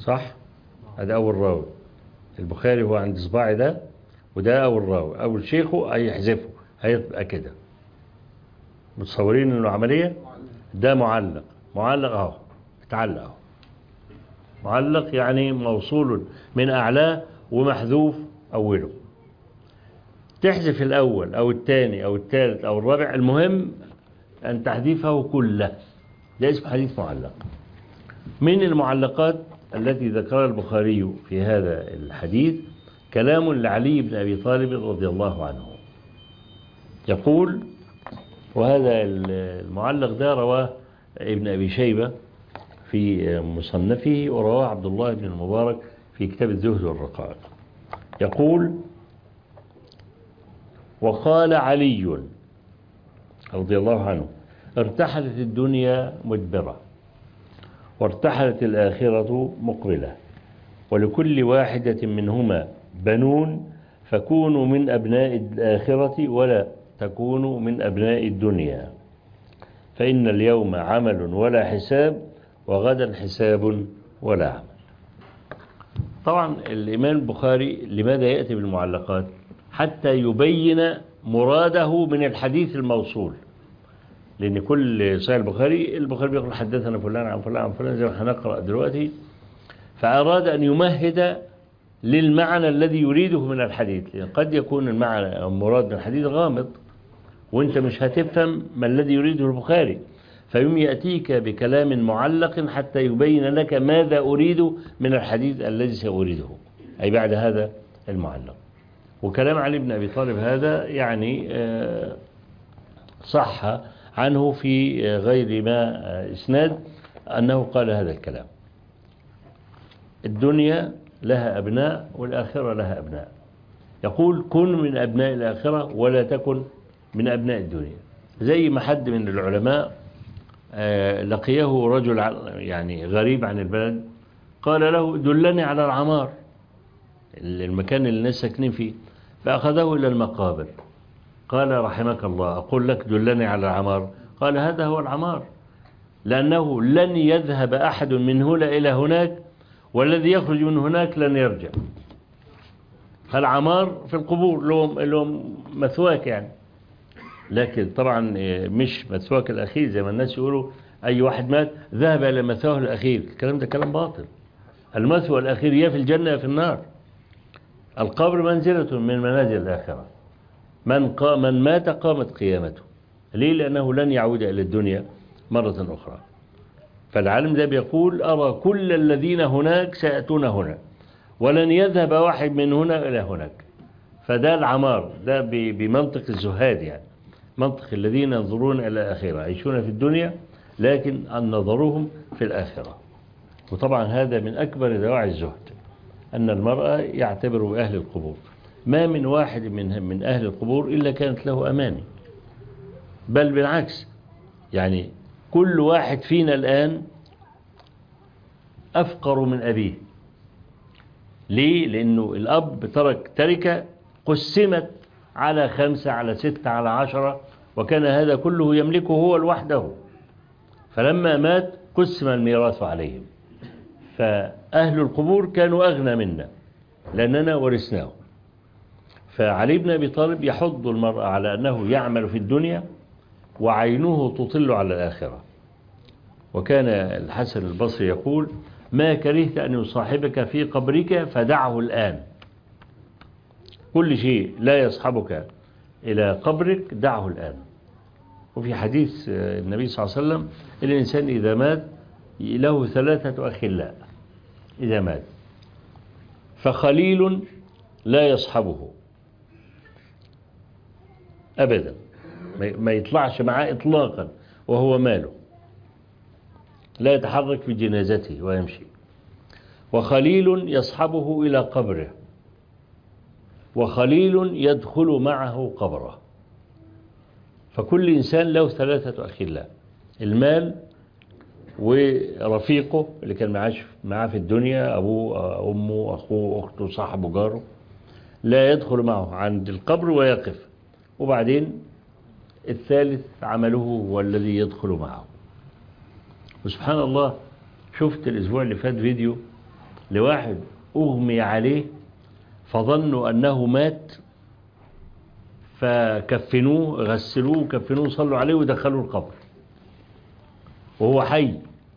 صح؟ هذا أول راوي. البخاري هو عند صباعي ده، وده أول راوي، أول شيخه هيحذفه هيبقى كده. متصورين إنه عملية؟ ده معلق، معلق أهو، اتعلق أهو، معلق يعني موصول من أعلاه ومحذوف أوله. تحذف الأول أو الثاني أو الثالث أو الرابع، المهم أن تحذفه كله، ده اسمه حديث معلق. من المعلقات التي ذكرها البخاري في هذا الحديث كلام لعلي بن أبي طالب رضي الله عنه، يقول، وهذا المعلق ده رواه ابن أبي شيبة في مصنفه، ورواه عبد الله بن المبارك في كتاب الزهد والرقائق. يقول: وقال علي رضي الله عنه: ارتحلت الدنيا مدبرة، وارتحلت الآخرة مقبلة، ولكل واحدة منهما بنون، فكونوا من أبناء الآخرة ولا تكونوا من أبناء الدنيا، فإن اليوم عمل ولا حساب، وغدا حساب ولا عمل. طبعا الإمام البخاري لماذا يأتي بالمعلقات؟ حتى يبين مراده من الحديث الموصول، لأن كل صحيح البخاري البخاري بيقول حدثنا فلان عن فلان عن فلان زي ما هنقرأ دلوقتي، فأراد أن يمهد للمعنى الذي يريده من الحديث، لأن قد يكون المعنى المراد من الحديث غامض وانت مش هتفهم ما الذي يريده البخاري، فيوم يأتيك بكلام معلق حتى يبين لك ماذا أريد من الحديث الذي سأريده، أي بعد هذا المعلق. وكلام علي بن أبي طالب هذا يعني صح عنه في غير ما إسناد أنه قال هذا الكلام: الدنيا لها أبناء والآخرة لها أبناء. يقول: كن من أبناء الآخرة ولا تكن من أبناء الدنيا. زي ما حد من العلماء لقيه رجل يعني غريب عن البلد، قال له: دلني على العمار، المكان اللي الناس ساكنين فيه، فأخذه إلى المقابر. قال: رحمك الله، أقول لك دلني على العمار؟ قال: هذا هو العمار، لأنه لن يذهب أحد من هنا إلى هناك، والذي يخرج من هناك لن يرجع. العمار في القبور لهم, لهم مثواك يعني، لكن طبعا مش مثواك الأخير زي ما الناس يقولوا أي واحد مات ذهب إلى مثواه الأخير. الكلام ده كلام باطل. المثوى الأخير يا في الجنة يا في النار. القبر منزلة من منازل الآخرة. من, قام من مات قامت قيامته. ليه؟ لأنه لن يعود إلى الدنيا مرة أخرى. فالعالم ده بيقول: أرى كل الذين هناك سيأتون هنا، ولن يذهب واحد من هنا إلى هناك. فده العمار، ده بمنطق الزهاد يعني، منطق الذين ينظرون إلى الآخرة، يعيشون في الدنيا لكن نظرهم في الآخرة. وطبعا هذا من أكبر دواعي الزهد، أن المرأة يعتبر بأهل القبور. ما من واحد من من أهل القبور إلا كانت له أماني، بل بالعكس، يعني كل واحد فينا الآن أفقر من أبيه. ليه؟ لأنه الأب ترك تركة قسمت على خمسة على ستة على عشرة، وكان هذا كله يملكه هو لوحده، فلما مات قسم الميراث عليهم. فأهل القبور كانوا أغنى منا لأننا ورثناه. فعلي بن أبي طالب يحض المرأة على أنه يعمل في الدنيا وعينه تطل على الآخرة. وكان الحسن البصري يقول: ما كرهت أن يصاحبك في قبرك فدعه الآن. كل شيء لا يصحبك إلى قبرك دعه الآن. وفي حديث النبي صلى الله عليه وسلم: الإنسان إذا مات له ثلاثة أخلاء إذا مات: فخليل لا يصحبه أبدا، ما يطلعش معاه إطلاقا وهو ماله، لا يتحرك في جنازته ويمشي. وخليل يصحبه إلى قبره، وخليل يدخل معه قبره. فكل إنسان له ثلاثة أخلاء: المال، ورفيقه اللي كان معاه في الدنيا، أبوه أمه أخوه أخته صاحبه جاره، لا يدخل معه عند القبر ويقف. وبعدين الثالث عمله هو الذي يدخل معه. وسبحان الله، شفت الأسبوع اللي فات فيديو لواحد أغمي عليه فظنوا أنه مات، فكفنوه غسلوه كفنوه صلوا عليه ودخلوا القبر وهو حي.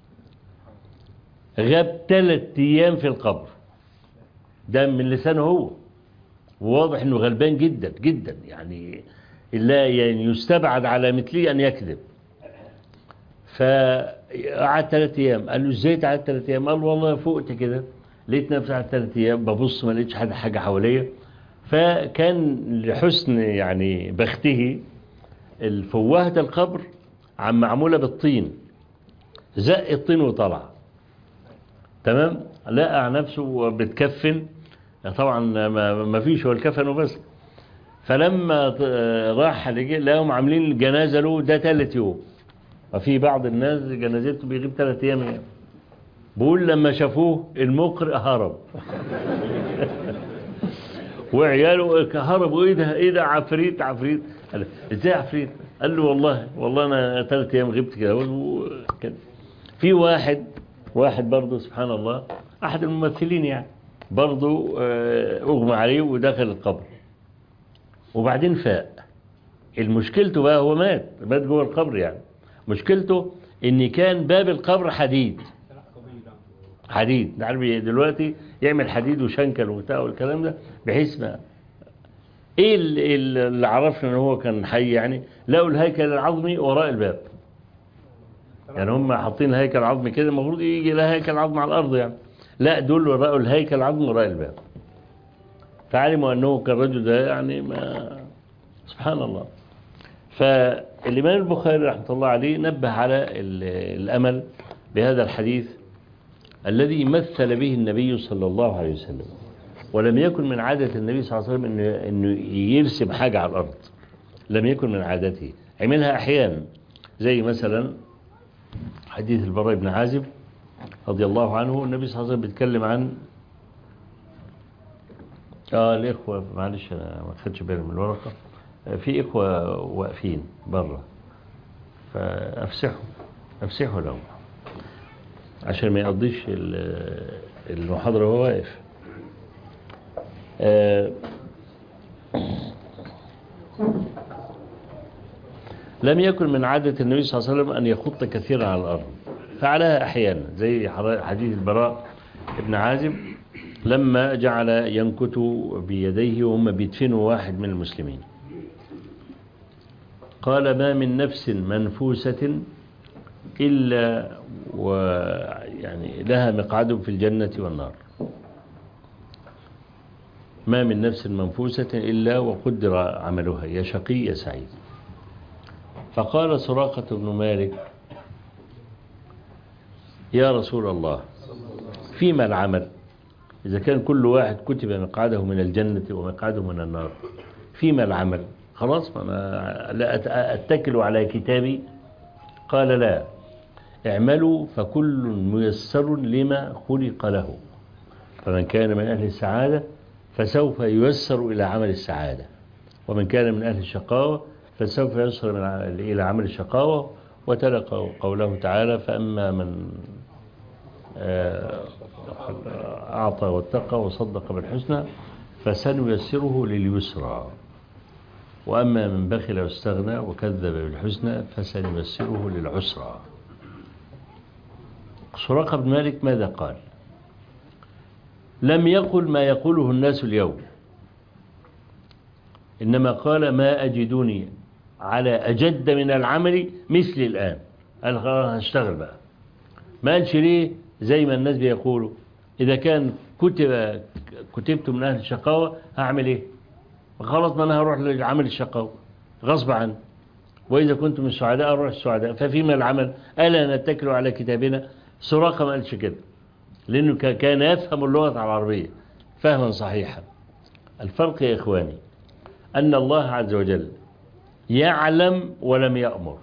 غاب ثلاث أيام في القبر، ده من لسانه هو، وواضح أنه غلبان جدا جدا، يعني لا يعني يستبعد على مثله أن يكذب. فقعد ثلاث أيام. قال له إزاي قعدت ثلاث أيام؟ قال والله فوقت كده لقيت نفسي قعدت ثلاث أيام ببص ما لقيتش حاجة حاجة حواليا. فكان لحسن يعني بخته الفوهة القبر عم معمولة بالطين، زق الطين وطلع تمام، لقى نفسه بتكفن. طبعا ما فيش هو الكفن وبس. فلما راح لقاهم عاملين الجنازة له ده ثالث يوم، وفي بعض الناس جنازته بيغيب ثلاث ايام يعني. بقول لما شافوه المقرئ هرب وعياله هربوا. ايه ده ايه ده عفريت عفريت. قال ازاي عفريت؟ قال له والله والله انا ثلاث ايام غبت كده. في واحد واحد برضه سبحان الله احد الممثلين يعني برضه اغمى عليه ودخل القبر وبعدين فاق. المشكلته بقى هو مات مات جوه القبر يعني. مشكلته ان كان باب القبر حديد حديد عارف دلوقتي يعمل حديد وشنكل وبتاع والكلام ده بحيث ما ايه اللي عرفنا ان هو كان حي يعني. لقوا الهيكل العظمي وراء الباب، يعني هم حاطين هيكل عظمي كده المفروض يجي لها هيكل عظمي على الارض يعني، لا دول وراء الهيكل العظمي وراء الباب. فعلموا انه كان الرجل ده يعني ما سبحان الله. فالإمام البخاري رحمه الله عليه نبه على الأمل بهذا الحديث الذي مثل به النبي صلى الله عليه وسلم. ولم يكن من عادة النبي صلى الله عليه وسلم إنه, إنه يرسم حاجة على الأرض، لم يكن من عادته، عملها أحيانا زي مثلا حديث البراء بن عازب رضي الله عنه. النبي صلى الله عليه وسلم بيتكلم عن آه الإخوة، معلش أنا ما خدش بالي من الورقة، في إخوة واقفين بره فأفسحوا أفسحوا لهم عشان ما يقضيش المحاضرة وهو واقف. آه لم يكن من عادة النبي صلى الله عليه وسلم أن يخط كثيرا على الأرض، فعلها أحيانا زي حديث البراء بن عازب لما جعل ينكت بيديه وهم بيدفنوا واحد من المسلمين. قال ما من نفس منفوسة إلا ويعني لها مقعد في الجنة والنار، ما من نفس منفوسة إلا وقدر عملها يا شقي يا سعيد. فقال سراقة بن مالك يا رسول الله فيما العمل؟ إذا كان كل واحد كتب مقعده من الجنة ومقعده من النار فيما العمل؟ خلاص أنا لا أتكل على كتابي. قال لا، اعملوا فكل ميسر لما خلق له، فمن كان من أهل السعادة فسوف ييسر إلى عمل السعادة، ومن كان من أهل الشقاوة فسوف ييسر إلى عمل الشقاوة. وتلا قوله تعالى فأما من أعطى واتقى وصدق بالحسنى فسنيسره لليسرى، وأما من بخل واستغنى وكذب بالحسنى فسنيسره للعسرى. سراقة بن مالك ماذا قال؟ لم يقل ما يقوله الناس اليوم، إنما قال ما أجدني على أجد من العمل مثل الآن. قال خلاص هشتغل بقى. ما قالش ليه زي ما الناس بيقولوا إذا كان كتب كتبت من أهل الشقاوة هعمل إيه؟ خلاص ما أنا هروح لعمل الشقاوة غصب عني، وإذا كنت من السعداء أروح السعداء. ففيما العمل ألا نتكل على كتابنا؟ سراقة ما قالش كده لأنه كان يفهم اللغة العربية فهما صحيحا. الفرق يا إخواني أن الله عز وجل يعلم ولم يأمر،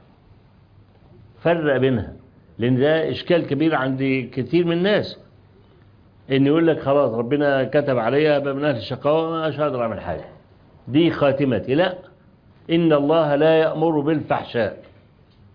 فرق بينها، لأن ده إشكال كبير عند كثير من الناس إن يقول لك خلاص ربنا كتب عليها من أهل الشقاوة مش هقدر أعمل حاجة، دي خاتمتي. لا، إن الله لا يأمر بالفحشاء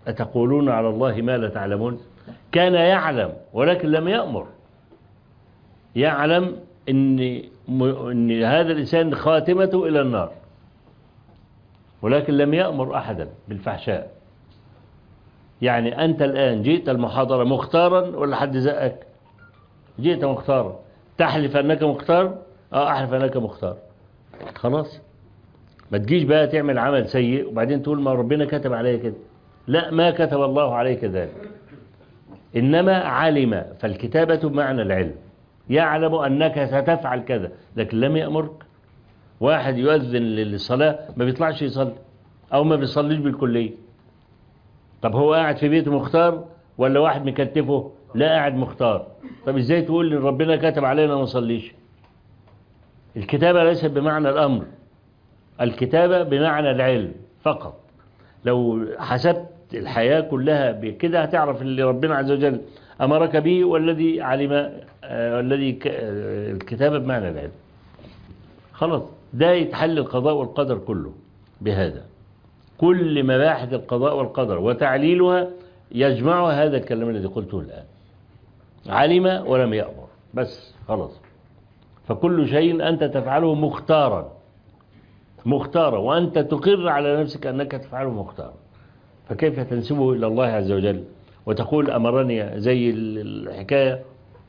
أتقولون على الله ما لا تعلمون. كان يعلم ولكن لم يأمر. يعلم إن, إن هذا الإنسان خاتمته إلى النار، ولكن لم يأمر أحدا بالفحشاء. يعني أنت الآن جئت المحاضرة مختارا ولا حد زقك؟ جئت مختارا. تحلف أنك مختار؟ أه أحلف أنك مختار. خلاص، ما تجيش بقى تعمل عمل سيء وبعدين تقول ما ربنا كتب عليا كده. لا، ما كتب الله عليك ذلك، إنما علم. فالكتابة بمعنى العلم، يعلم أنك ستفعل كذا لكن لم يأمرك. واحد يؤذن للصلاة ما بيطلعش يصلي أو ما بيصليش بالكلية، طب هو قاعد في بيته مختار ولا واحد مكتفه؟ لا، قاعد مختار. طب ازاي تقول ان ربنا كتب علينا ما نصليش؟ الكتابة ليست بمعنى الأمر، الكتابة بمعنى العلم فقط. لو حسبت الحياة كلها بكده هتعرف اللي ربنا عز وجل أمرك به والذي علم، والذي الكتابة بمعنى العلم. خلاص، ده يتحل القضاء والقدر كله بهذا. كل مباحث القضاء والقدر وتعليلها يجمعها هذا الكلام الذي قلته الآن، علم ولم يأمر، بس خلاص. فكل شيء أنت تفعله مختارا مختارا وأنت تقر على نفسك أنك تفعله مختارا، فكيف تنسبه إلى الله عز وجل وتقول أمرني؟ زي الحكاية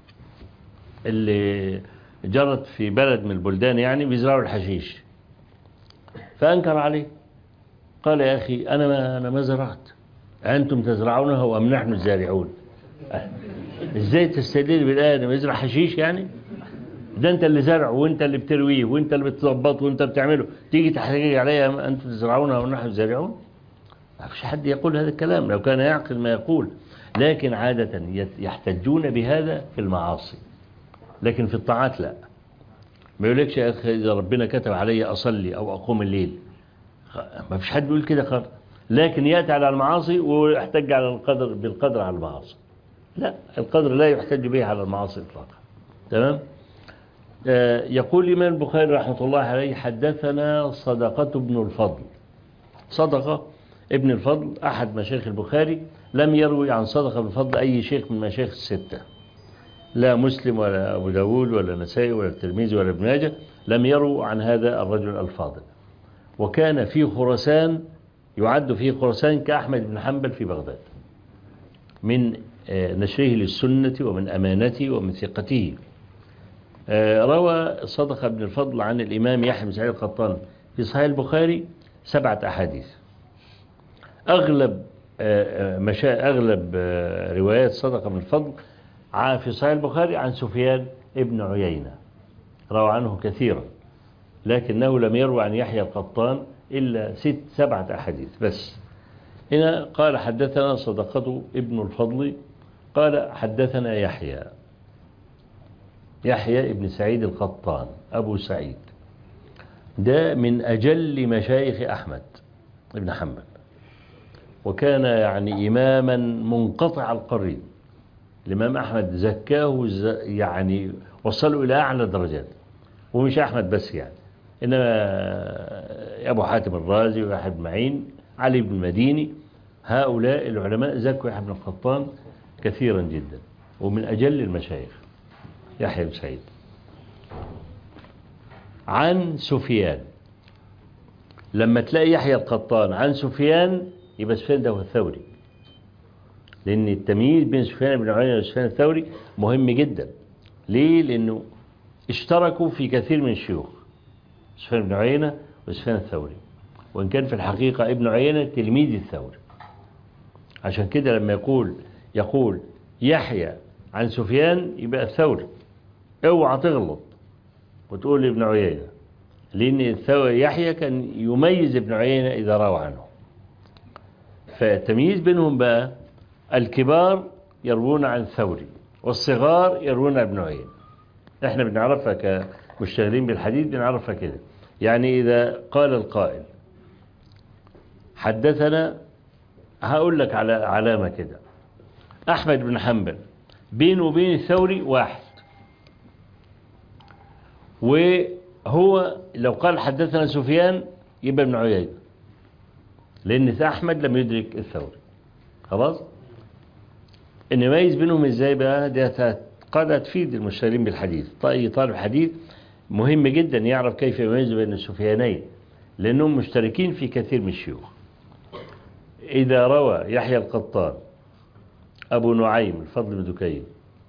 اللي جرت في بلد من البلدان، يعني بيزرعوا الحشيش فأنكر عليه، قال يا أخي أنا ما, أنا ما زرعت، أنتم تزرعونها وأم نحن الزارعون. إزاي تستدل بالآية أنا بزرع حشيش؟ يعني ده أنت اللي زرع وأنت اللي بترويه وأنت اللي بتظبطه وأنت بتعمله، تيجي تحتجج عليها أنتم تزرعونها ونحن الزارعون؟ ما فيش حد يقول هذا الكلام لو كان يعقل ما يقول. لكن عادة يحتجون بهذا في المعاصي، لكن في الطاعات لا. ما يقولكش يا أخي إذا ربنا كتب علي أصلي أو أقوم الليل، ما فيش حد يقول كده خالص. لكن يأتي على المعاصي ويحتج على القدر بالقدر على المعاصي. لا، القدر لا يحتج به على المعاصي إطلاقا. تمام. آه يقول الإمام البخاري رحمة الله عليه حدثنا صدقة بن الفضل. صدقة ابن الفضل أحد مشايخ البخاري، لم يروي عن صدقة بن الفضل أي شيخ من مشايخ الستة، لا مسلم ولا أبو داود ولا نسائي ولا الترمذي ولا ابن ماجه، لم يروا عن هذا الرجل الفاضل. وكان في خراسان، يعد في خراسان كأحمد بن حنبل في بغداد، من نشره للسنة ومن أمانته ومن ثقته. روى صدقة بن الفضل عن الإمام يحيى بن سعيد القطان في صحيح البخاري سبعة أحاديث. أغلب مشا أغلب روايات صدقة بن الفضل في صحيح البخاري عن سفيان ابن عيينة، روى عنه كثيرا، لكنه لم يروى عن يحيى القطان إلا ست سبعة أحاديث بس. هنا قال حدثنا صدقة ابن الفضل قال حدثنا يحيى يحيى ابن سعيد القطان أبو سعيد، ده من أجل مشايخ أحمد ابن حنبل، وكان يعني إماما منقطع القرين. الإمام أحمد زكاه يعني وصلوا إلى أعلى درجات، ومش أحمد بس يعني، إنما أبو حاتم الرازي ويحيى بن معين علي بن المديني، هؤلاء العلماء زكوا يحيى بن القطان كثيرا جدا، ومن أجل المشايخ يحيى بن سعيد. عن سفيان، لما تلاقي يحيى القطان عن سفيان يبقى سفيان ده هو الثوري، لأن التمييز بين سفيان بن عيينة وسفيان الثوري مهم جدا. ليه؟ لأنه اشتركوا في كثير من الشيوخ، سفيان بن عيينة وسفيان الثوري، وإن كان في الحقيقة ابن عيينة تلميذ الثوري. عشان كده لما يقول يقول يحيى عن سفيان يبقى الثوري، اوعى تغلط وتقول ابن عيينة، لأن الثوري يحيى كان يميز ابن عيينة إذا روى عنه. فالتمييز بينهم بقى الكبار يروون عن الثوري والصغار يروون عن ابن عيينة. احنا بنعرفها كمشتغلين بالحديث، بنعرفها كده. يعني إذا قال القائل حدثنا، هقول لك على علامة كده، أحمد بن حنبل بينه وبين الثوري واحد، وهو لو قال حدثنا سفيان يبقى ابن عيينة، لأن أحمد لم يدرك الثوري. خلاص، إن يميز بينهم إزاي بقى؟ ده قاعدة تفيد المشتغلين بالحديث. أي طالب حديث مهم جدا يعرف كيف يميز بين السفيانين، لأنهم مشتركين في كثير من الشيوخ. إذا روى يحيى القطان، أبو نعيم الفضل بن دكين،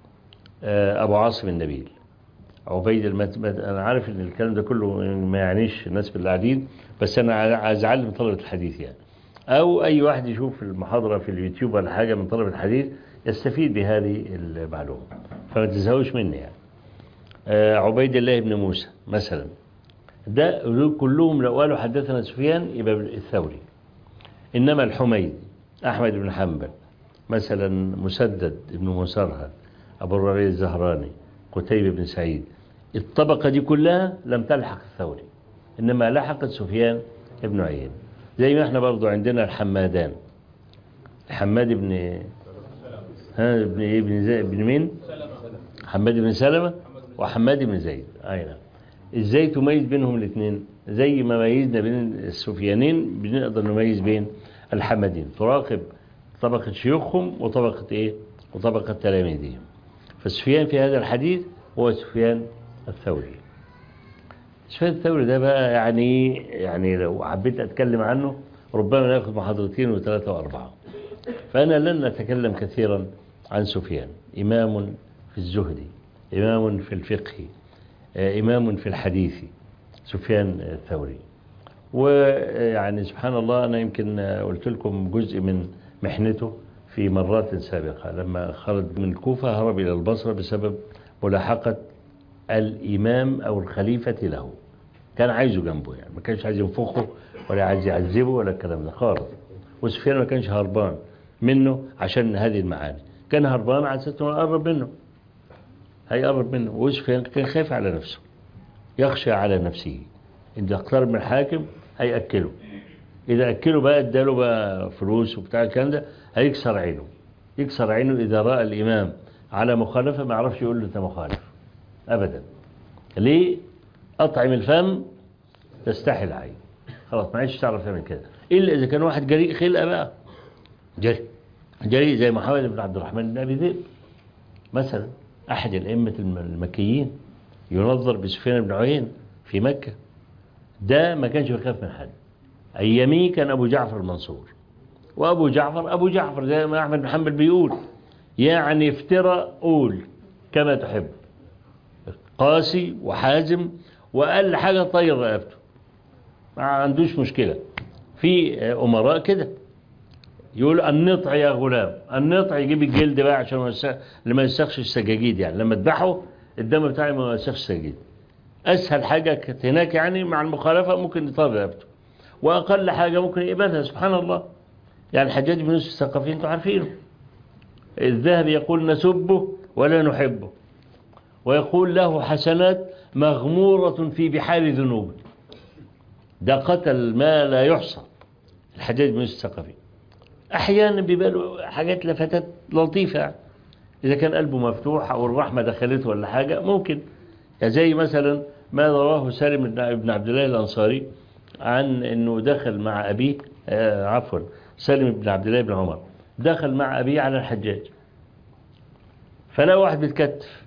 أبو عاصم النبيل، عبيد المت... أنا عارف إن الكلام ده كله ما يعنيش الناس بالقاعدين، بس أنا عايز أعلم طلبة الحديث يعني، أو أي واحد يشوف المحاضرة في اليوتيوب ولا حاجة من طلبة الحديث يستفيد بهذه المعلومة، فما تزهوش مني يعني. آه عبيد الله بن موسى مثلا، ده كلهم لو قالوا حدثنا سفيان يبقى الثوري. إنما الحميدي، أحمد بن حنبل مثلا، مسدد بن مسرهد، أبو الربيع الزهراني، قتيبة بن سعيد، الطبقة دي كلها لم تلحق الثوري، إنما لحقت سفيان بن عيينة. زي ما احنا برضو عندنا الحمادان، حماد بن ها ابن ايه بن زيد بن مين؟ حماد بن سلمة وحماد بن زيد. اي نعم. ازاي تميز بينهم الاثنين؟ زي ما ميزنا بين السفيانين بنقدر نميز بين الحمادين، تراقب طبقة شيوخهم وطبقة ايه؟ وطبقة تلاميذهم. فسفيان في هذا الحديث هو سفيان الثوري. سفيان الثوري ده بقى يعني يعني لو حبيت أتكلم عنه ربما ناخذ محاضرتين وثلاثة وأربعة. فأنا لن أتكلم كثيرا عن سفيان. إمام في الزهد، إمام في الفقه، إمام في الحديث، سفيان الثوري. ويعني سبحان الله أنا يمكن قلت لكم جزء من محنته في مرات سابقة، لما خرج من الكوفة هرب إلى البصرة بسبب ملاحقة الإمام أو الخليفة له. كان عايزه جنبه يعني، ما كانش عايز ينفخه ولا عايز يعذبه ولا الكلام ده خالص. وسفيان ما كانش هربان منه عشان هذه المعاني، كان هربان على أساس انه يقرب منه، هيقرب منه. وسفيان كان خايف على نفسه، يخشى على نفسه. إذا اقترب من الحاكم هيأكله، إذا أكله بقى اداله بقى فلوس وبتاع الكلام ده هيكسر عينه، يكسر عينه إذا رأى الإمام على مخالفة ما يعرفش يقول له أنت مخالف أبدا. ليه؟ أطعم الفم تستحي العين، خلاص ما عادش تعرف تعمل كده إلا إذا كان واحد جريء خلقة بقى، جريء جريء زي محمد بن عبد الرحمن بن أبي ذئب مثلا، أحد الأئمة المكيين، ينظر بسفيان بن عيينة في مكة. ده ما كانش بيخاف من حد. أياميه كان أبو جعفر المنصور، وأبو جعفر أبو جعفر زي ما أحمد بن حنبل بيقول، يعني افترى قول كما تحب، قاسي وحازم، وأقل حاجة طير رقبته، ما عندوش مشكلة. في أمراء كده يقول النطع يا غلام، النطع يجيب الجلد بقى عشان لما يسخش السجاجيد، يعني لما تذبحه الدم بتاعي ما يسخش السجاجيد. أسهل حاجة كانت هناك يعني مع المخالفة ممكن يطير رقبته، وأقل حاجة ممكن يقبلها. سبحان الله. يعني الحجاج بن يوسف الثقفي انتوا عارفينه، الذهبي يقول نسبه ولا نحبه، ويقول له حسنات مغمورة في بحار ذنوب. ده قتل ما لا يحصى الحجاج بن يوسف الثقفي. أحيانا بيبقى له حاجات لفتات لطيفة، إذا كان قلبه مفتوح أو الرحمة دخلته ولا حاجة ممكن، زي مثلا ما رواه سالم بن عبد الله الأنصاري عن أنه دخل مع أبيه، آه عفوا سالم بن عبد الله بن عمر دخل مع أبيه على الحجاج، فلا واحد بيتكتف،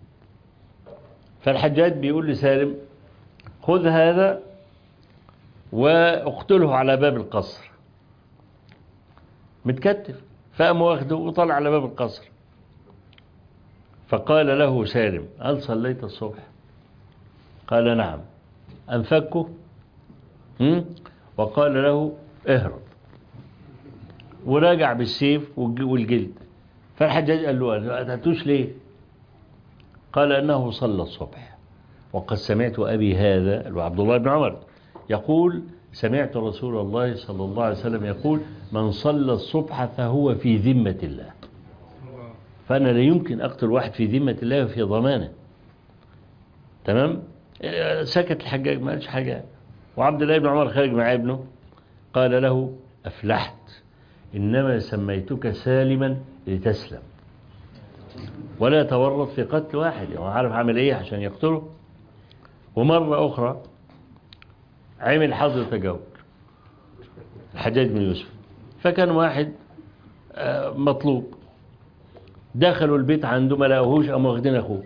فالحجاج بيقول لسالم خذ هذا واقتله على باب القصر، متكتف. فقام واخده وطلع على باب القصر، فقال له سالم هل صليت الصبح؟ قال نعم. أنفكه وقال له اهرب، وراجع بالسيف والجلد. فالحجاج قال له أتتوش ليه؟ قال أنه صلى الصبح، وقد سمعت أبي هذا وعبد الله بن عمر يقول سمعت رسول الله صلى الله عليه وسلم يقول من صلى الصبح فهو في ذمة الله. فأنا لا يمكن أقتل واحد في ذمة الله وفي ضمانه. تمام؟ سكت الحجاج ما قالش حاجة. وعبد الله بن عمر خارج مع ابنه قال له أفلحت، إنما سميتك سالما لتسلم ولا تورط في قتل واحد، هو عارف عمل إيه عشان يقتله. ومرة أخرى عمل حظر تجاوز الحجاج بن يوسف، فكان واحد مطلوب دخلوا البيت عنده ما لقوهوش، قاموا واخدين اخوه.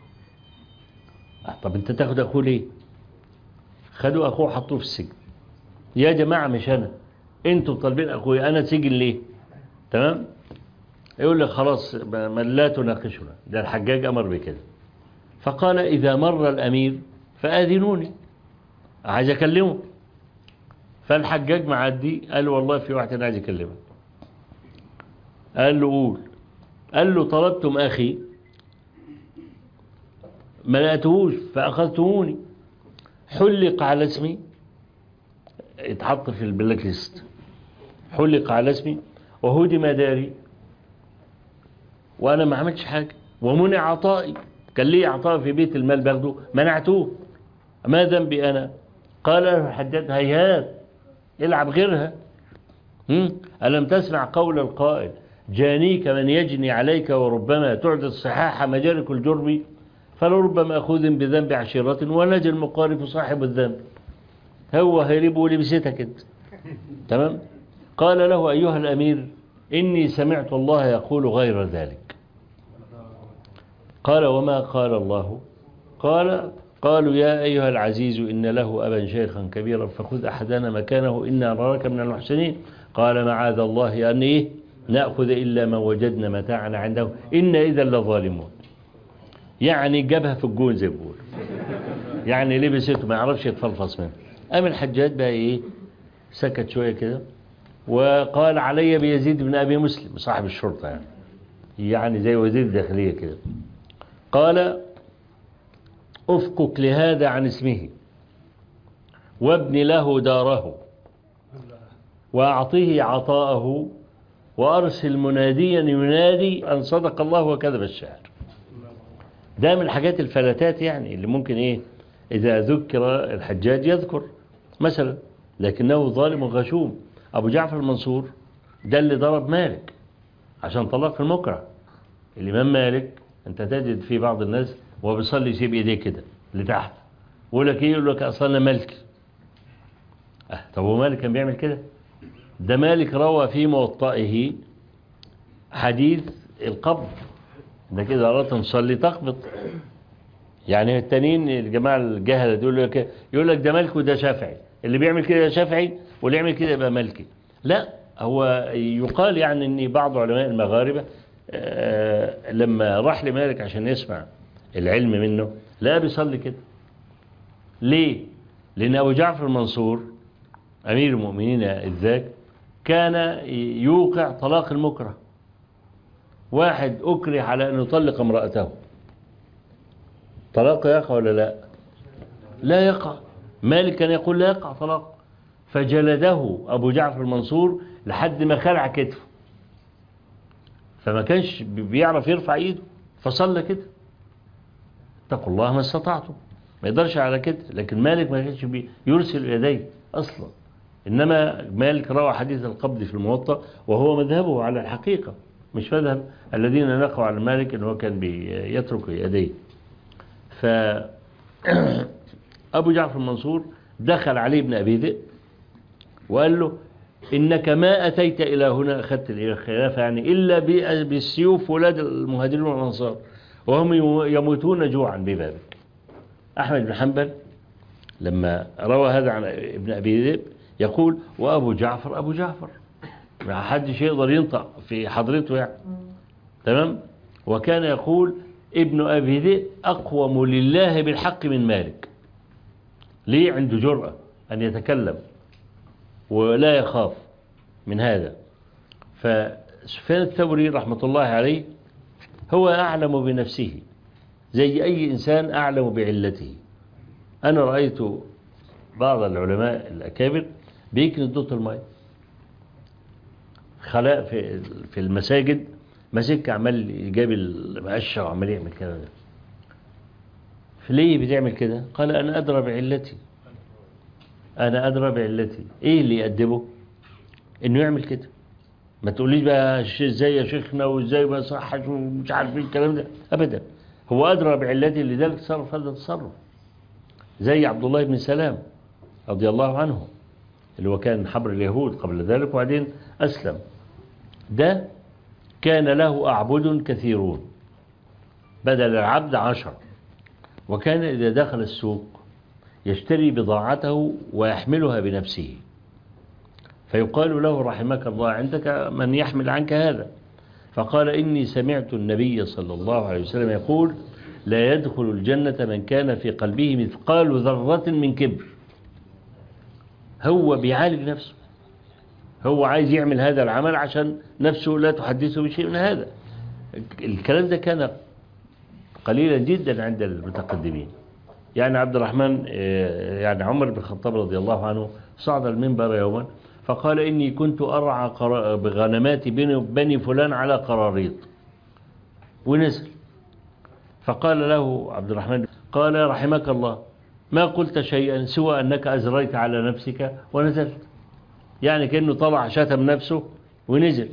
طب انت تاخد اخوه ليه؟ خدوا اخوه حطوه في السجن. يا جماعه مش انا، انتوا طالبين اخويا، انا سجن ليه؟ تمام. يقول لك خلاص ما لا تناقشنا، ده الحجاج امر بكده. فقال اذا مر الامير فاذنوني، عايز اكلمه. فالحجاج معدي قال له والله في واحد انا عايز اكلمه. قال له قول. قال له طلبتم اخي ما لقيتهوش فاخذتموني، حلق على اسمي، اتحط في البلاك ليست، حلق على اسمي وهدم داري وانا ما عملتش حاجه، ومنع عطائي، كان لي عطاء في بيت المال باخده منعتوه، ما ذنبي انا؟ قال له الحجاج هيهات العب غيرها. ألم تسمع قول القائل جانيك من يجني عليك وربما تعدي الصحاح مجارك الجرم، فلربما أخذ بذنب عشيرة ونجي المقارف صاحب الذنب. هو هيربه لبستك انت. تمام. قال له أيها الأمير إني سمعت الله يقول غير ذلك. قال وما قال الله؟ قال قالوا يا أيها العزيز إن له أبا شيخا كبيرا فخذ أحدنا مكانه إنا نراك من المحسنين. قال معاذ الله أن إيه نأخذ إلا ما وجدنا متاعنا عنده إن إذا لظالمون. يعني جابها في الجون زي بقول، يعني لبسته ما يعرفش يتفلفص منه. قام الحجاج بقى إيه سكت شوية كده وقال علي بيزيد بن أبي مسلم صاحب الشرطة، يعني يعني زي وزير الداخلية كده. قال أفكك لهذا عن اسمه وابن له داره وأعطيه عطاءه وأرسل مناديا ينادي أن صدق الله وكذب الشاعر. ده من الحاجات الفلتات يعني اللي ممكن إيه إذا ذكر الحجاج يذكر مثلا، لكنه ظالم غشوم. أبو جعفر المنصور ده اللي ضرب مالك عشان طلاق المكره. الإمام مالك أنت تجد في بعض الناس وهو بيصلي يسيب إيديه كده لتحت يقول لك إيه، يقول لك أصلا مالك. أه طب هو مالك كان بيعمل كده؟ ده مالك روى في موطئه حديث القبض، ده كده أردت نصلي تقبض. يعني التانيين الجماعة الجهلة يقول لك يقول لك ده مالك وده شافعي، اللي بيعمل كده شافعي واللي يعمل كده يبقى مالكي. لا، هو يقال يعني ان بعض علماء المغاربة آه لما راح لمالك عشان يسمع العلم منه لا بيصلي كده. ليه؟ لأن أبو جعفر المنصور أمير المؤمنين الذاك كان يوقع طلاق المكره. واحد أكره على أن يطلق امرأته، طلاق يقع ولا لا؟ لا يقع. مالك كان يقول لا يقع طلاق، فجلده أبو جعفر المنصور لحد ما خلع كتفه، فما كانش بيعرف يرفع ايده فصلى كده. اتقوا الله ما استطعتم، ما يقدرش على كده. لكن مالك ما كانش يرسل يديه أصلا، إنما مالك روى حديث القبض في الموطأ وهو مذهبه على الحقيقة، مش مذهب الذين نقوا على مالك أنه كان بيترك يديه. فأبو جعفر المنصور دخل عليه ابن أبي ذئب وقال له إنك ما أتيت إلى هنا أخذت الخلافة يعني إلا بالسيوف ولاد المهاجرين والأنصار وهم يموتون جوعا ببابك. أحمد بن حنبل لما روى هذا عن ابن أبي ذئب يقول وأبو جعفر أبو جعفر، ما حدش يقدر ينطق في حضرته يعني. تمام. وكان يقول ابن أبي ذئب أقوم لله بالحق من مالك. ليه؟ عنده جرأة أن يتكلم ولا يخاف من هذا. فسفيان الثوري رحمة الله عليه هو أعلم بنفسه زي أي إنسان أعلم بعلته. أنا رأيت بعض العلماء الأكابر بيكني دوت الماء خلاء في في المساجد مسك عمال يجاب المقشة وعمال يعمل كده. فليه بتعمل كده؟ قال أنا أدرى بعلتي، أنا أدرى بعلتي. إيه اللي يأدبه؟ إنه يعمل كده. ما تقوليش بقى إزاي يا شيخنا وإزاي ما صحش ومش عارف إيه الكلام ده أبدا. هو أدرى بعلتي لذلك تصرف هذا التصرف. زي عبد الله بن سلام رضي الله عنه اللي هو كان حبر اليهود قبل ذلك وبعدين أسلم. ده كان له أعبد كثيرون بدل العبد عشر، وكان إذا دخل السوق يشتري بضاعته ويحملها بنفسه، فيقال له رحمك الله عندك من يحمل عنك هذا؟ فقال إني سمعت النبي صلى الله عليه وسلم يقول لا يدخل الجنة من كان في قلبه مثقال ذرة من كبر. هو بيعالج نفسه، هو عايز يعمل هذا العمل عشان نفسه لا تحدثه بشيء من هذا. الكلام ده كان قليلا جدا عند المتقدمين. يعني عبد الرحمن يعني عمر بن الخطاب رضي الله عنه صعد المنبر يوما فقال إني كنت أرعى بغنمات بني فلان على قراريط، ونزل فقال له عبد الرحمن قال رحمك الله ما قلت شيئا سوى أنك أزريت على نفسك ونزلت، يعني كأنه طلع شتم نفسه ونزل.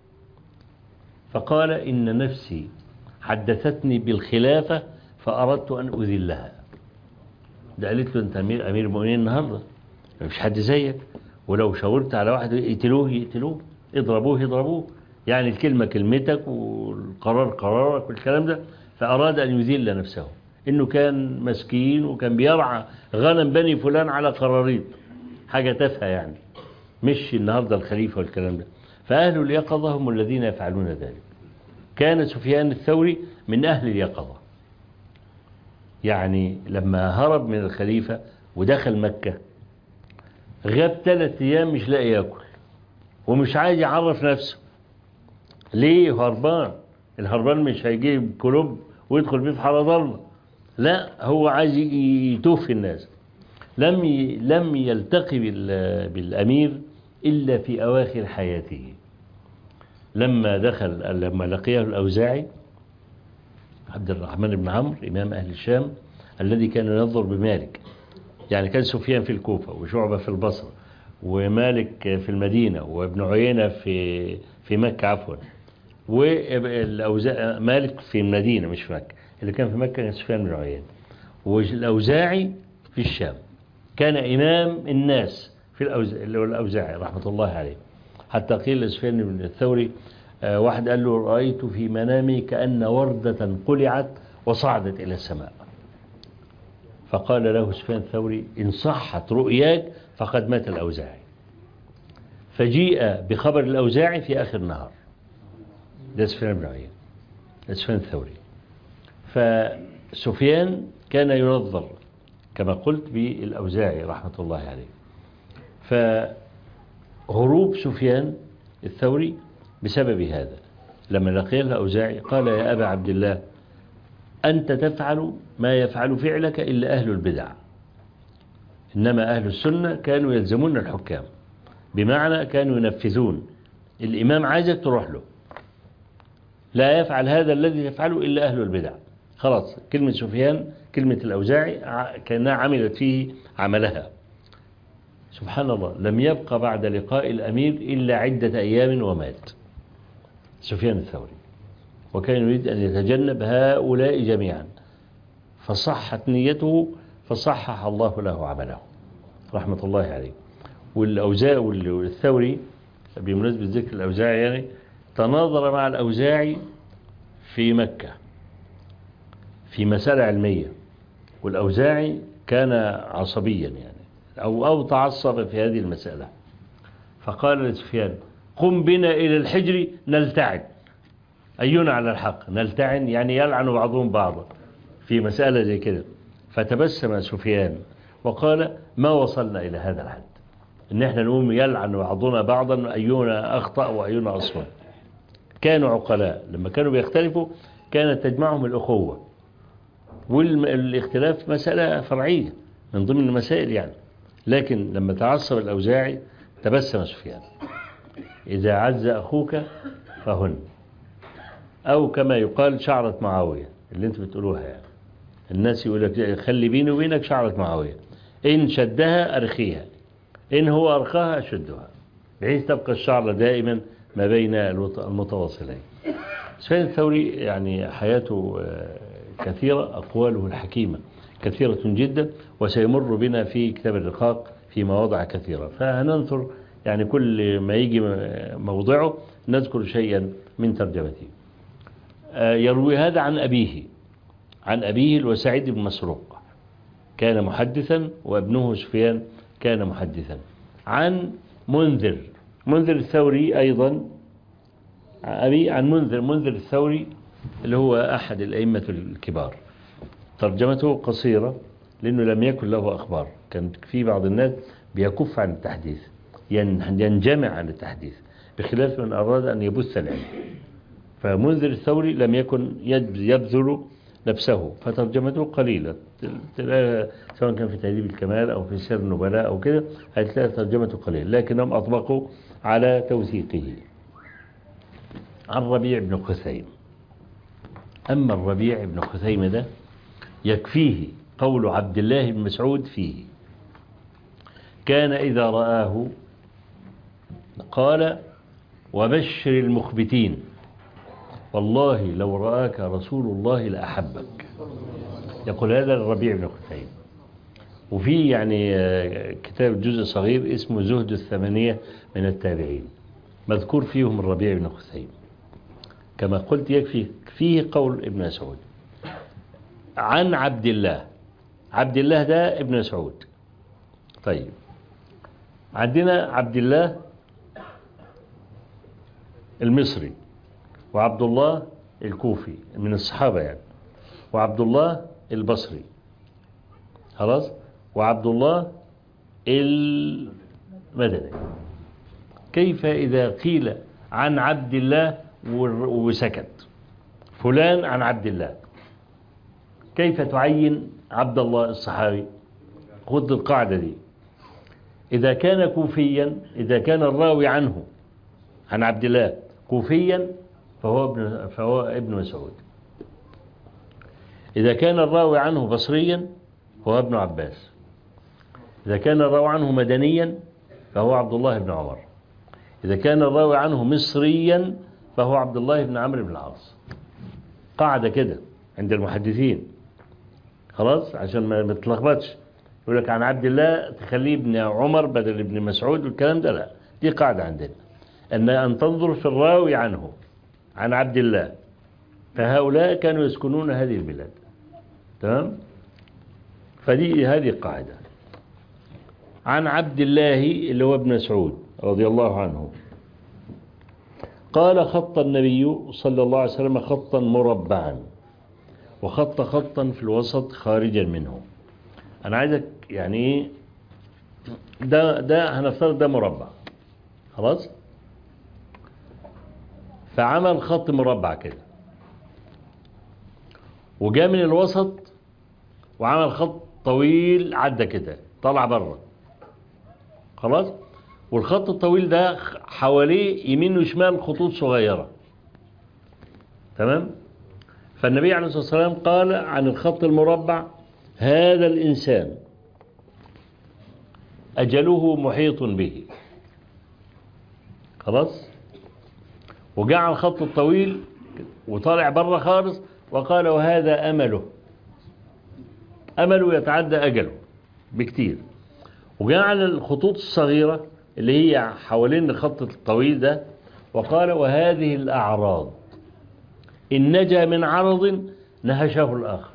فقال إن نفسي حدثتني بالخلافة فأردت أن أذلها. ده قالت له أنت أمير أمير المؤمنين النهاردة، مفيش حد زيك، ولو شاورت على واحد يقتلوه يقتلوه، اضربوه يضربوه، يعني الكلمة كلمتك والقرار قرارك والكلام ده. فأراد أن يذل نفسه، إنه كان مسكين وكان بيرعى غنم بني فلان على قراريط، حاجة تافهة يعني، مش النهاردة الخليفة والكلام ده. فأهل اليقظة هم الذين يفعلون ذلك. كان سفيان الثوري من أهل اليقظة، يعني لما هرب من الخليفة ودخل مكة غاب ثلاث أيام مش لاقي يأكل ومش عايز يعرف نفسه. ليه؟ هربان. الهربان مش هيجيب كلوب ويدخل بيه في حارة ضلمة، لا، هو عايز يتوه في الناس. لم لم يلتقي بالأمير إلا في أواخر حياته، لما دخل لما لقيه الأوزاعي عبد الرحمن بن عمرو إمام أهل الشام الذي كان ينظر بمالك. يعني كان سفيان في الكوفة وشعبة في البصرة ومالك في المدينة وابن عيينة في في مكة عفوا، والأوزاعي مالك في المدينة مش في مكة، اللي كان في مكة كان سفيان بن عيينة، والأوزاعي في الشام. كان إمام الناس في الأوزاعي اللي هو الأوزاعي رحمة الله عليه. حتى قيل لسفيان بن الثوري آه واحد قال له رأيت في منامي كأن وردة قلعت وصعدت إلى السماء. فقال له سفيان الثوري إن صحت رؤياك فقد مات الأوزاعي. فجيء بخبر الأوزاعي في آخر النهار. ده سفيان بن عيينة، ده سفيان الثوري. فسفيان كان ينظر كما قلت بالأوزاعي رحمة الله عليه. فهروب سفيان الثوري بسبب هذا. لما لقي الأوزاعي قال يا أبا عبد الله أنت تفعل ما يفعل فعلك إلا أهل البدع، إنما أهل السنة كانوا يلزمون الحكام، بمعنى كانوا ينفذون. الإمام عايزك تروح له، لا يفعل هذا الذي يفعله إلا أهل البدع. خلاص، كلمة سفيان كلمة الأوزاعي كانها عملت فيه عملها. سبحان الله، لم يبقى بعد لقاء الأمير إلا عدة أيام ومات سفيان الثوري، وكان يريد أن يتجنب هؤلاء جميعا، فصحت نيته فصحح الله له عمله رحمة الله عليه. والأوزاعي والثوري بمناسبة ذكر الأوزاعي يعني تناظر مع الأوزاعي في مكة في مسألة علمية، والأوزاعي كان عصبيا يعني أو أو تعصب في هذه المسألة. فقال لسفيان قم بنا إلى الحجر نلتعن، أينا على الحق. نلتعن يعني يلعن بعضهم بعضا في مسألة زي كده. فتبسم سفيان وقال ما وصلنا إلى هذا الحد، إن إحنا نقوم يلعن بعضنا بعضا أينا أخطأ وأينا أصوب. كانوا عقلاء، لما كانوا بيختلفوا كانت تجمعهم الأخوة، والاختلاف مسألة فرعية من ضمن المسائل يعني. لكن لما تعصب الأوزاعي تبسم سفيان. إذا عز أخوك فهن، أو كما يقال شعرة معاوية اللي انت بتقولوها يعني. الناس يقول لك خلي بيني وبينك شعرة معاوية، إن شدها أرخيها، إن هو أرخاها أشدها، بحيث تبقى الشعرة دائما ما بين المتواصلين. سفيان الثوري يعني حياته كثيرة، أقواله الحكيمة كثيرة جدا، وسيمر بنا في كتاب الرقاق في مواضع كثيرة. فهننظر يعني كل ما يجي موضعه نذكر شيئا من ترجمته. يروي هذا عن أبيه عن أبيه الوسعيد بن مسروق كان محدثا، وابنه سفيان كان محدثا، عن منذر منذر الثوري أيضا أبي عن منذر منذر الثوري اللي هو أحد الأئمة الكبار. ترجمته قصيرة لأنه لم يكن له أخبار، كان في بعض الناس بيكف عن التحديث، ينجمع عن التحديث، بخلاف من أراد أن يبث العلم. فمنذر الثوري لم يكن يبذل نفسه، فترجمته قليلة، سواء كان في تهذيب الكمال أو في سير النبلاء أو كده، هتلاقي ترجمته قليلة، لكنهم أطبقوا على توثيقه. عن ربيع بن خثيم. أما الربيع بن خثيم ده يكفيه قول عبد الله بن مسعود فيه: كان إذا رآه قال: وبشر المخبتين، والله لو رآك رسول الله لأحبك. يقول هذا الربيع بن خثيم. وفي يعني كتاب جزء صغير اسمه زهد الثمانية من التابعين، مذكور فيهم الربيع بن خثيم. كما قلت يكفي فيه قول ابن مسعود. عن عبد الله، عبد الله ده ابن مسعود. طيب عندنا عبد الله المصري، وعبد الله الكوفي من الصحابة يعني، وعبد الله البصري، خلاص، وعبد الله المدني. كيف إذا قيل عن عبد الله وسكت فلان عن عبد الله، كيف تعين عبد الله الصحابي؟ خذ القاعدة دي: إذا كان كوفيا، إذا كان الراوي عنه عن عبد الله كوفيا فهو ابن فهو ابن مسعود. إذا كان الراوي عنه بصريا فهو ابن عباس. إذا كان الراوي عنه مدنيا فهو عبد الله بن عمر. إذا كان الراوي عنه مصريا فهو عبد الله بن عمرو بن العاص. قاعدة كده عند المحدثين، خلاص، عشان ما تتلخبطش. يقول لك عن عبد الله تخليه ابن عمر بدل ابن مسعود والكلام ده، لا، دي قاعدة عندنا، أن أن تنظر في الراوي عنه عن عبد الله. فهؤلاء كانوا يسكنون هذه البلاد، تمام؟ فدي هذه القاعدة. عن عبد الله اللي هو ابن مسعود رضي الله عنه قال: خط النبي صلى الله عليه وسلم خطا مربعا، وخط خطا في الوسط خارجا منه. أنا عايزك يعني إيه، ده ده هنفترض ده مربع، خلاص، فعمل خط مربع كده، وجاء من الوسط وعمل خط طويل عدى كده طلع بره، خلاص، والخط الطويل ده حواليه يمين وشمال خطوط صغيرة، تمام؟ فالنبي عليه الصلاة والسلام قال عن الخط المربع: هذا الإنسان أجله محيط به، خلاص، وجعل الخط الطويل وطالع بره خالص وقال: وهذا أمله، أمله يتعدى أجله بكتير. وجعل الخطوط الصغيرة اللي هي حوالين الخط الطويل ده وقال: وهذه الأعراض إن نجا من عرض نهشه الآخر،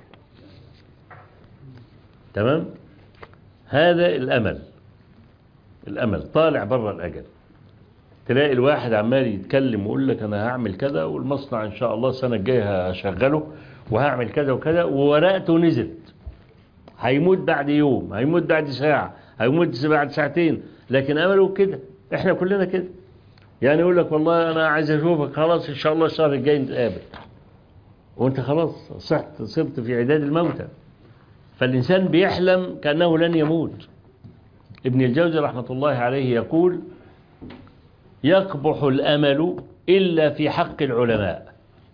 تمام؟ هذا الأمل، الأمل طالع بره الأجل. تلاقي الواحد عمال يتكلم ويقول لك أنا هعمل كذا، والمصنع إن شاء الله السنة الجاية هشغله وهعمل كذا وكذا، وورقته نزلت، هيموت بعد يوم، هيموت بعد ساعة، هيموت بعد ساعتين، لكن أمله كده. إحنا كلنا كده، يعني يقول لك والله أنا عايز أشوفك، خلاص إن شاء الله الشهر الجاي نتقابل، وأنت خلاص صحت صرت في عداد الموتى. فالإنسان بيحلم كأنه لن يموت. ابن الجوزي رحمة الله عليه يقول: يقبح الأمل إلا في حق العلماء،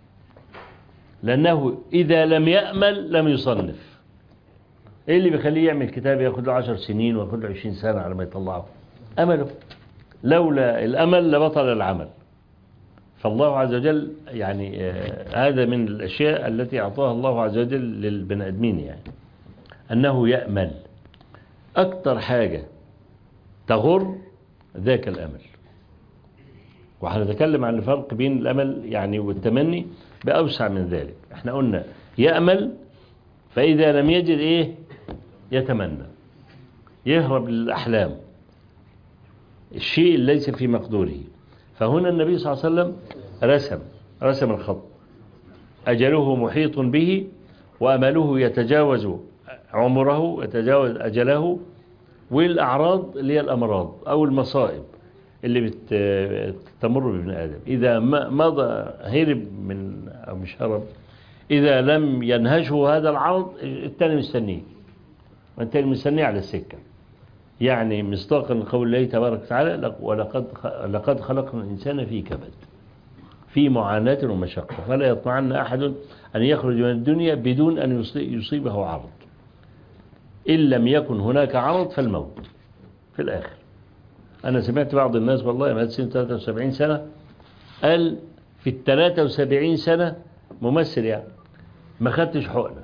لأنه إذا لم يأمل لم يصنف. إيه اللي بيخليه يعمل كتاب ياخد له عشر سنين وياخد له عشرين سنة على ما يطلعه؟ أمله. لولا الأمل لبطل العمل. فالله عز وجل يعني آه هذا من الأشياء التي أعطاها الله عز وجل للبني آدمين، يعني أنه يأمل. أكتر حاجة تغر ذاك الأمل. وهنتكلم عن الفرق بين الأمل يعني والتمني بأوسع من ذلك. احنا قلنا يأمل، فإذا لم يجد إيه يتمنى، يهرب للأحلام، الشيء ليس في مقدوره. فهنا النبي صلى الله عليه وسلم رسم رسم الخط، أجله محيط به وأمله يتجاوز عمره يتجاوز أجله، والأعراض اللي هي الأمراض أو المصائب اللي بتمر بابن آدم إذا مضى هرب من أو مش هرب، إذا لم ينهشه هذا العرض الثاني مستنيه، والثاني مستنيه على السكة. يعني مصداقا لقول الله تبارك وتعالى ولقد لقد خلقنا الإنسان في كبد، في معاناة ومشقة، فلا يطمعن أحد أن يخرج من الدنيا بدون أن يصيبه عرض، إن لم يكن هناك عرض فالموت في الآخر. أنا سمعت بعض الناس والله ما سنة ثلاثة وسبعين سنة قال في الثلاثة وسبعين سنة ممثل يعني ما خدتش حقنة،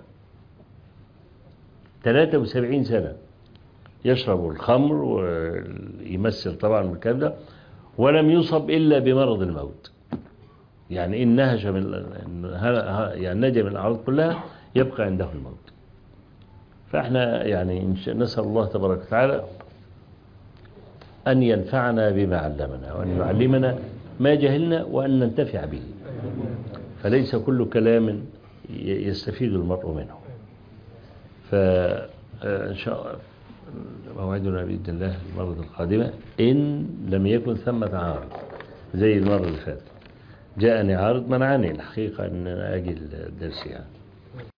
ثلاثة وسبعين سنة يشرب الخمر ويمثل طبعا بالكلام ده، ولم يصب إلا بمرض الموت. يعني إن نهج من يعني نجا من الأعراض كلها يبقى عنده الموت. فإحنا يعني نسأل الله تبارك وتعالى أن ينفعنا بما علمنا، وأن يعلمنا ما جهلنا، وأن ننتفع به. فليس كل كلام يستفيد المرء منه. فإن شاء الله موعدنا بإذن الله المرة القادمة، إن لم يكن ثمة عارض زي المرة اللي فاتت. جاءني عارض منعني الحقيقة أن أنا أجي الدرس يعني.